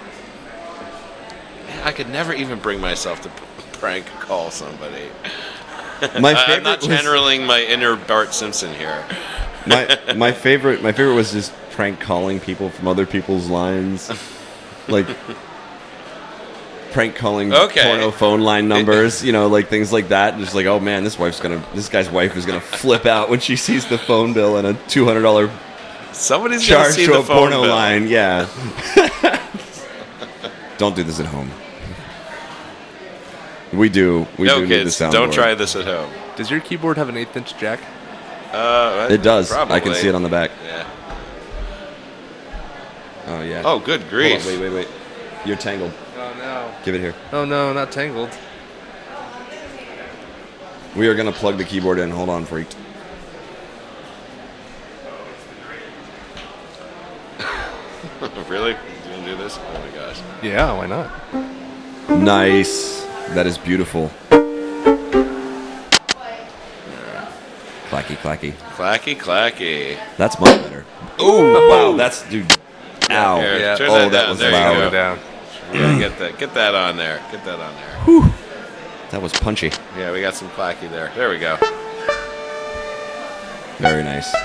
[SPEAKER 3] I could never even bring myself to p- prank call somebody.
[SPEAKER 1] My
[SPEAKER 3] I-
[SPEAKER 1] favorite
[SPEAKER 3] I'm not
[SPEAKER 1] was-
[SPEAKER 3] channeling my inner Bart Simpson here.
[SPEAKER 1] my my favorite my favorite was just prank calling people from other people's lines, like prank calling
[SPEAKER 3] Okay.
[SPEAKER 1] porno phone line numbers, you know, like things like that. Just like, oh man, this wife's gonna this guy's wife is gonna flip out when she sees the phone bill and a two hundred dollar
[SPEAKER 3] Somebody's gonna
[SPEAKER 1] charged
[SPEAKER 3] see
[SPEAKER 1] to
[SPEAKER 3] the
[SPEAKER 1] a
[SPEAKER 3] phone
[SPEAKER 1] porno
[SPEAKER 3] bill.
[SPEAKER 1] line. Yeah. Don't do this at home. We do. We
[SPEAKER 3] No
[SPEAKER 1] do need the
[SPEAKER 3] kids,
[SPEAKER 1] soundboard.
[SPEAKER 3] don't try this at home.
[SPEAKER 2] Does your keyboard have an eighth inch jack?
[SPEAKER 3] Uh,
[SPEAKER 1] It does.
[SPEAKER 3] Probably.
[SPEAKER 1] I can see it on the back.
[SPEAKER 3] Yeah.
[SPEAKER 1] Oh yeah.
[SPEAKER 3] Oh, good
[SPEAKER 1] Hold
[SPEAKER 3] grief!
[SPEAKER 1] on, wait, wait, wait. You're tangled.
[SPEAKER 2] Oh no.
[SPEAKER 1] Give it here.
[SPEAKER 2] Oh no, not tangled.
[SPEAKER 1] We are gonna plug the keyboard in. Hold on, freaked.
[SPEAKER 3] Really? You gonna do this? Oh my gosh!
[SPEAKER 2] Yeah, why not?
[SPEAKER 1] Nice. That is beautiful. Clacky, clacky.
[SPEAKER 3] Clacky, clacky.
[SPEAKER 1] That's much better. Oh wow, that's dude. Ow.
[SPEAKER 3] Here,
[SPEAKER 2] Yeah.
[SPEAKER 3] turn
[SPEAKER 1] Oh,
[SPEAKER 3] that,
[SPEAKER 1] that
[SPEAKER 3] down.
[SPEAKER 1] was
[SPEAKER 3] there
[SPEAKER 1] loud.
[SPEAKER 3] You
[SPEAKER 2] Go
[SPEAKER 3] go.
[SPEAKER 2] down.
[SPEAKER 3] Yeah, get that. Get that on there. Get that on there.
[SPEAKER 1] That was punchy.
[SPEAKER 3] Yeah, we got some clacky there. There we go.
[SPEAKER 1] Very nice.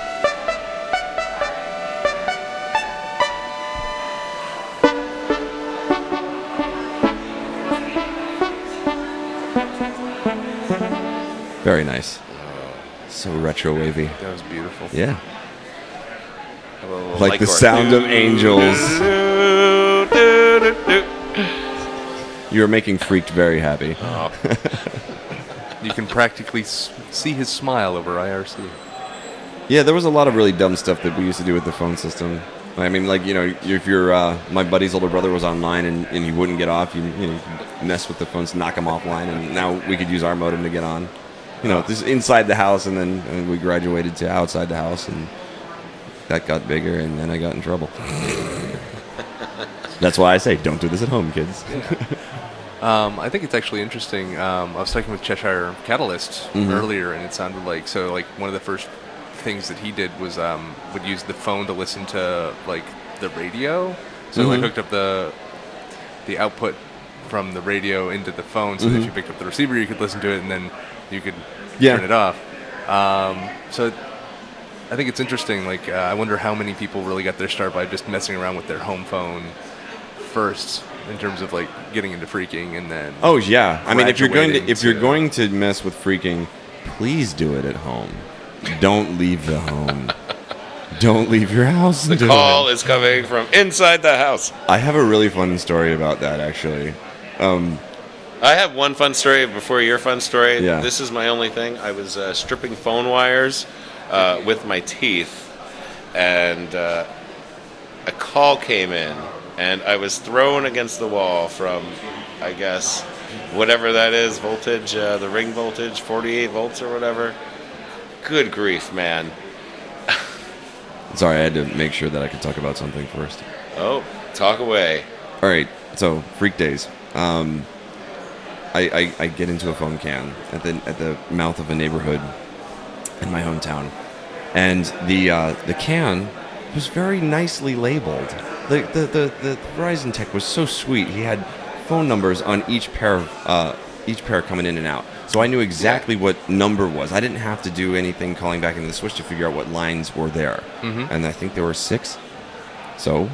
[SPEAKER 1] Very nice. So retro wavy.
[SPEAKER 2] That was beautiful.
[SPEAKER 1] Yeah.
[SPEAKER 3] Have a little
[SPEAKER 1] Like
[SPEAKER 3] light
[SPEAKER 1] the
[SPEAKER 3] chord.
[SPEAKER 1] sound of angels.
[SPEAKER 3] Do, do, do, do.
[SPEAKER 1] You're making Freaked very happy.
[SPEAKER 3] Oh,
[SPEAKER 2] You can practically s- see his smile over I R C.
[SPEAKER 1] Yeah, there was a lot of really dumb stuff that we used to do with the phone system. I mean, like, you know, if your uh, my buddy's older brother was online and, and he wouldn't get off, you, you know, mess with the phones, knock him offline, and now we could use our modem to get on. You know, this is inside the house, and then and we graduated to outside the house, and that got bigger, and then I got in trouble. That's why I say, don't do this at home, kids.
[SPEAKER 2] Um, I think it's actually interesting. Um, I was talking with Cheshire Catalyst
[SPEAKER 1] Mhm.
[SPEAKER 2] earlier, and it sounded like so. Like one of the first things that he did was um, would use the phone to listen to like the radio. So like
[SPEAKER 1] Mhm.
[SPEAKER 2] hooked up the the output from the radio into the phone, so that if
[SPEAKER 1] Mhm.
[SPEAKER 2] you picked up the receiver, you could listen to it, and then you could
[SPEAKER 1] Yeah.
[SPEAKER 2] turn it off. Um, so I think it's interesting. Like uh, I wonder how many people really got their start by just messing around with their home phone first, in terms of like getting into freaking, and then
[SPEAKER 1] Oh yeah, I mean, if you're going to
[SPEAKER 2] graduating
[SPEAKER 1] if you're
[SPEAKER 2] to-
[SPEAKER 1] going to mess with freaking, please do it at home. Don't leave the home. Don't leave your house.
[SPEAKER 3] the call is coming from inside the house.
[SPEAKER 1] I have a really fun story about that, actually. Um,
[SPEAKER 3] I have one fun story before your fun story.
[SPEAKER 1] Yeah.
[SPEAKER 3] This is my only thing. I was uh, stripping phone wires uh, with my teeth, and uh, a call came in, and I was thrown against the wall from, I guess, whatever that is, voltage, uh, the ring voltage, forty-eight volts or whatever. Good grief, man.
[SPEAKER 1] sorry, I had to make sure that I could talk about something first.
[SPEAKER 3] Oh, talk away.
[SPEAKER 1] All right, so freak days. Um, I, I, I get into a phone can at the at the mouth of a neighborhood in my hometown, and the uh, the can was very nicely labeled. The, the the the Verizon tech was so sweet. He had phone numbers on each pair of uh, each pair coming in and out, so I knew exactly what number was. I didn't have to do anything calling back into the switch to figure out what lines were there,
[SPEAKER 2] Mhm.
[SPEAKER 1] and I think there were six. So,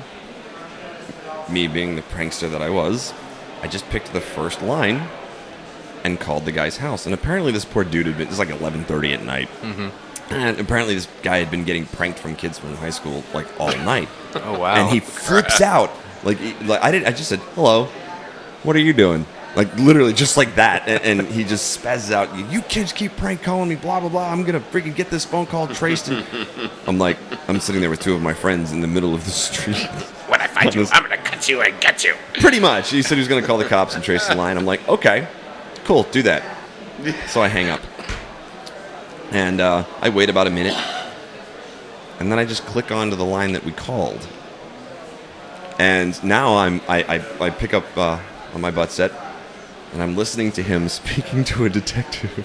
[SPEAKER 1] me being the prankster that I was, I just picked the first line and called the guy's house. And apparently this poor dude had been, it was like eleven thirty at night.
[SPEAKER 2] Mhm.
[SPEAKER 1] And apparently this guy had been getting pranked from kids from high school like all night.
[SPEAKER 2] Oh wow!
[SPEAKER 1] And he flips out. Like, he- like I did I just said, "Hello. What are you doing?" Like literally just like that. And, and he just spazzes out, "You kids keep prank calling me, blah blah blah. I'm going to freaking get this phone call traced." And I'm like, I'm sitting there with two of my friends in the middle of the street.
[SPEAKER 3] When I find you, I'm going to cut you and get you.
[SPEAKER 1] Pretty much. He said he was going to call the cops and trace the line. I'm like, okay, cool, do that. So I hang up. And uh, I wait about a minute. And then I just click onto the line that we called. And now I'm, I, I, I pick up uh, on my butt set, and I'm listening to him speaking to a detective.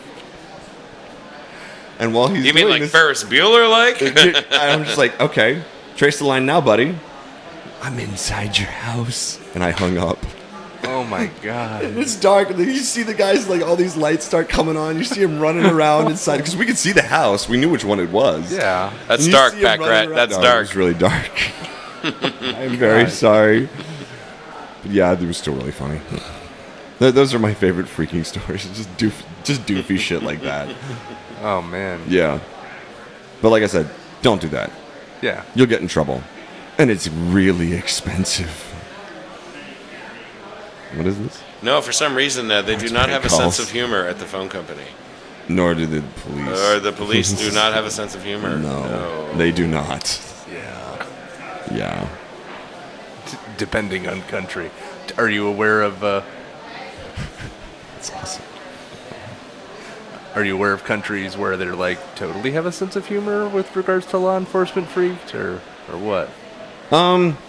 [SPEAKER 1] And while he's
[SPEAKER 3] You mean
[SPEAKER 1] doing
[SPEAKER 3] like
[SPEAKER 1] this,
[SPEAKER 3] Ferris Bueller like?
[SPEAKER 1] I'm just like, okay, trace the line now, buddy. I'm inside your house. And I hung up.
[SPEAKER 2] Oh my god!
[SPEAKER 1] It's dark, and then you see the guys, like, all these lights start coming on. You see him running around inside, because we could see the house. We knew which one it was.
[SPEAKER 2] Yeah.
[SPEAKER 3] That's
[SPEAKER 1] And you
[SPEAKER 3] dark,
[SPEAKER 1] see him
[SPEAKER 3] Pack
[SPEAKER 1] running
[SPEAKER 3] Rat.
[SPEAKER 1] around-
[SPEAKER 3] That's
[SPEAKER 1] No, It
[SPEAKER 3] dark.
[SPEAKER 1] was really dark. I'm very sorry. But yeah, it was still really funny. Th- Those are my favorite freaking stories. Just doof, just doofy shit like that.
[SPEAKER 2] Oh man.
[SPEAKER 1] Yeah. But like I said, don't do that.
[SPEAKER 2] Yeah.
[SPEAKER 1] you'll get in trouble. And it's really expensive. What is this?
[SPEAKER 3] No, for some reason uh, they do not have a
[SPEAKER 1] calls.
[SPEAKER 3] sense of humor at the phone company.
[SPEAKER 1] Nor do the police.
[SPEAKER 3] Or the police do not have a sense of humor.
[SPEAKER 1] No,
[SPEAKER 3] No.
[SPEAKER 1] they do not.
[SPEAKER 2] Yeah.
[SPEAKER 1] Yeah.
[SPEAKER 2] D- depending on country. Are you aware of? Uh,
[SPEAKER 1] That's awesome.
[SPEAKER 2] Are you aware of countries where they're like totally have a sense of humor with regards to law enforcement freaks, or or what?
[SPEAKER 1] Um,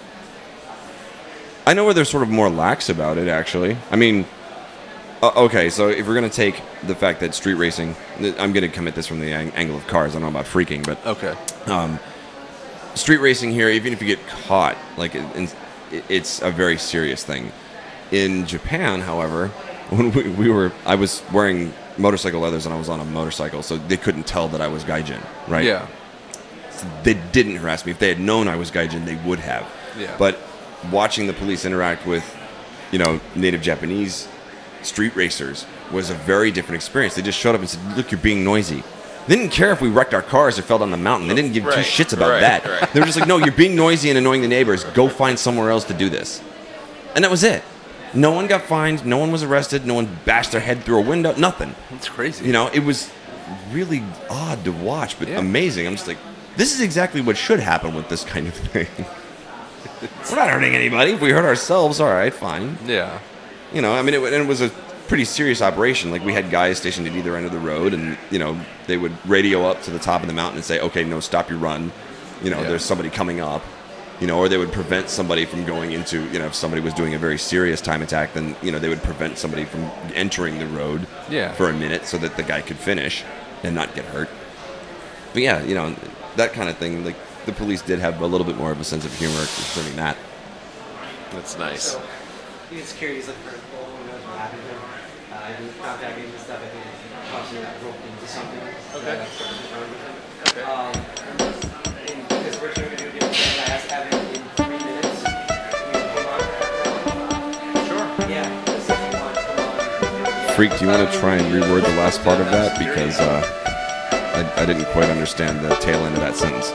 [SPEAKER 1] I know where they're sort of more lax about it, actually. I mean, uh, okay, so if we're going to take the fact that street racing, th- I'm going to come at this from the ang- angle of cars. I don't know about freaking, but
[SPEAKER 2] Okay.
[SPEAKER 1] um, street racing here, even if you get caught, like it, it, it's a very serious thing. In Japan, however, when we, we were, I was wearing motorcycle leathers and I was on a motorcycle, so they couldn't tell that I was Gaijin, right?
[SPEAKER 2] Yeah.
[SPEAKER 1] They didn't harass me. If they had known I was Gaijin, they would have.
[SPEAKER 2] Yeah.
[SPEAKER 1] But watching the police interact with, you know, native Japanese street racers was a very different experience. They just showed up and said, "Look, you're being noisy." They didn't care if we wrecked our cars or fell down the mountain. They didn't give two
[SPEAKER 3] Right,
[SPEAKER 1] shits about
[SPEAKER 3] right,
[SPEAKER 1] that.
[SPEAKER 3] right.
[SPEAKER 1] They were just like, "No, you're being noisy and annoying the neighbors. Go find somewhere else to do this." And that was it. No one got fined. No one was arrested. No one bashed their head through a window. Nothing.
[SPEAKER 2] That's crazy.
[SPEAKER 1] You know, it was really odd to watch, but
[SPEAKER 2] Yeah.
[SPEAKER 1] amazing. I'm just like, this is exactly what should happen with this kind of thing. We're not hurting anybody. If we hurt ourselves, all right, fine.
[SPEAKER 2] Yeah.
[SPEAKER 1] You know, I mean, it, and it was a pretty serious operation. Like, we had guys stationed at either end of the road, and, you know, they would radio up to the top of the mountain and say, okay, no, stop your run. You know,
[SPEAKER 2] Yeah.
[SPEAKER 1] there's somebody coming up. You know, or they would prevent somebody from going into, you know, if somebody was doing a very serious time attack, then, you know, they would prevent somebody from entering the road
[SPEAKER 2] Yeah.
[SPEAKER 1] for a minute so that the guy could finish and not get hurt. But yeah, you know, that kind of thing, like, the police did have a little bit more of a sense of humor concerning that.
[SPEAKER 3] That's nice.
[SPEAKER 4] So, even security's looking for a goal, who knows what happened to him. Uh, and with contact and stuff, I think it's possibly got roped into something.
[SPEAKER 2] Okay.
[SPEAKER 4] Uh, something wrong with him.
[SPEAKER 2] Okay.
[SPEAKER 4] Um, and because we're doing a new deal, I asked Evan in three minutes. Can you hold on for that?
[SPEAKER 2] Sure.
[SPEAKER 4] Yeah. This is one, come on. Yeah.
[SPEAKER 1] Freak, do you want to try and reword the last part of that? Because uh, I, I didn't quite understand the tail end of that sentence.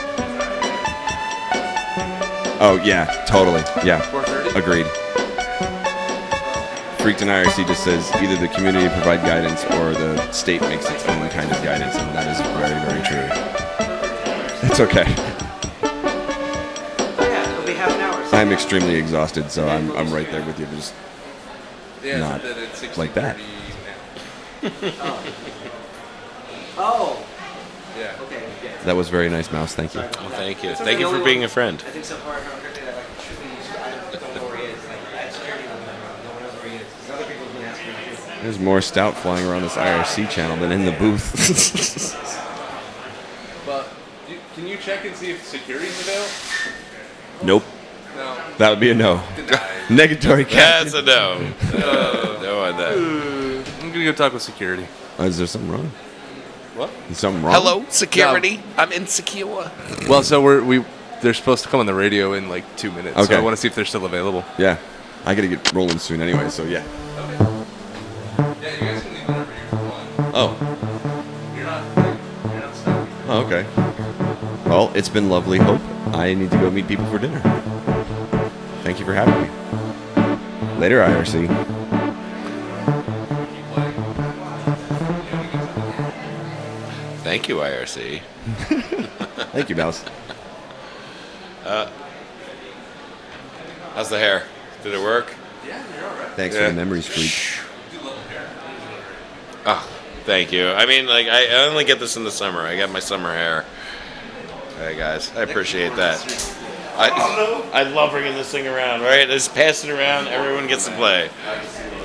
[SPEAKER 1] Oh, yeah, totally. Yeah,
[SPEAKER 2] four thirty?
[SPEAKER 1] agreed. Freaked and I R C just says either the community provide guidance or the state makes its own kind of guidance, and that is very, very true. It's okay.
[SPEAKER 4] Oh, yeah, it'll be half an hour. so-
[SPEAKER 1] I'm extremely exhausted, so I'm, I'm right there with you. Just
[SPEAKER 2] Yeah,
[SPEAKER 1] Not
[SPEAKER 2] that it's
[SPEAKER 1] like that.
[SPEAKER 2] sixteen thirty
[SPEAKER 4] Oh. Oh.
[SPEAKER 2] now. Yeah.
[SPEAKER 4] Okay. Yeah.
[SPEAKER 1] that was very nice, Mouse. Thank you.
[SPEAKER 3] Well, thank you.
[SPEAKER 4] It's
[SPEAKER 3] Thank you
[SPEAKER 4] the
[SPEAKER 3] for
[SPEAKER 4] only
[SPEAKER 3] being
[SPEAKER 4] one-
[SPEAKER 3] a friend.
[SPEAKER 4] I think so far, if I remember correctly, that like should be used. I don't, don't know where he is. Like, I have security on him. No one knows where he is. Because other people have been asking me. too.
[SPEAKER 1] There's more stout flying around this I R C channel than in the booth.
[SPEAKER 2] But you, can you check and see if security's available?
[SPEAKER 1] Nope.
[SPEAKER 2] No.
[SPEAKER 1] That would be a no.
[SPEAKER 2] Denied.
[SPEAKER 1] Negatory cat.
[SPEAKER 3] That's a no. No, no on that.
[SPEAKER 2] I'm gonna go talk with security.
[SPEAKER 1] Oh, is there something wrong?
[SPEAKER 2] What?
[SPEAKER 1] Is something wrong?
[SPEAKER 3] Hello, security. I'm insecure.
[SPEAKER 2] Well, so we're we they're supposed to come on the radio in like two minutes.
[SPEAKER 1] Okay.
[SPEAKER 2] So I want to see if they're still available.
[SPEAKER 1] Yeah. I gotta get rolling soon anyway, so yeah.
[SPEAKER 2] Yeah, you guys can leave whenever you want.
[SPEAKER 1] Oh.
[SPEAKER 2] You're not you're not stuck.
[SPEAKER 1] Oh, okay. Well, it's been lovely, Hope. I need to go meet people for dinner. Thank you for having me. Later, I R C.
[SPEAKER 3] Thank you, I R C.
[SPEAKER 1] Thank you, Mouse.
[SPEAKER 3] How's the hair? Did it work?
[SPEAKER 2] Yeah, you're all right.
[SPEAKER 1] Thanks
[SPEAKER 3] Yeah.
[SPEAKER 1] for the memories, Freak.
[SPEAKER 3] Oh, thank you. I mean, like, I I only get this in the summer. I got my summer hair. Hey, guys, I appreciate that. I, I love bringing this thing around, right? Just pass it around. Everyone gets to play.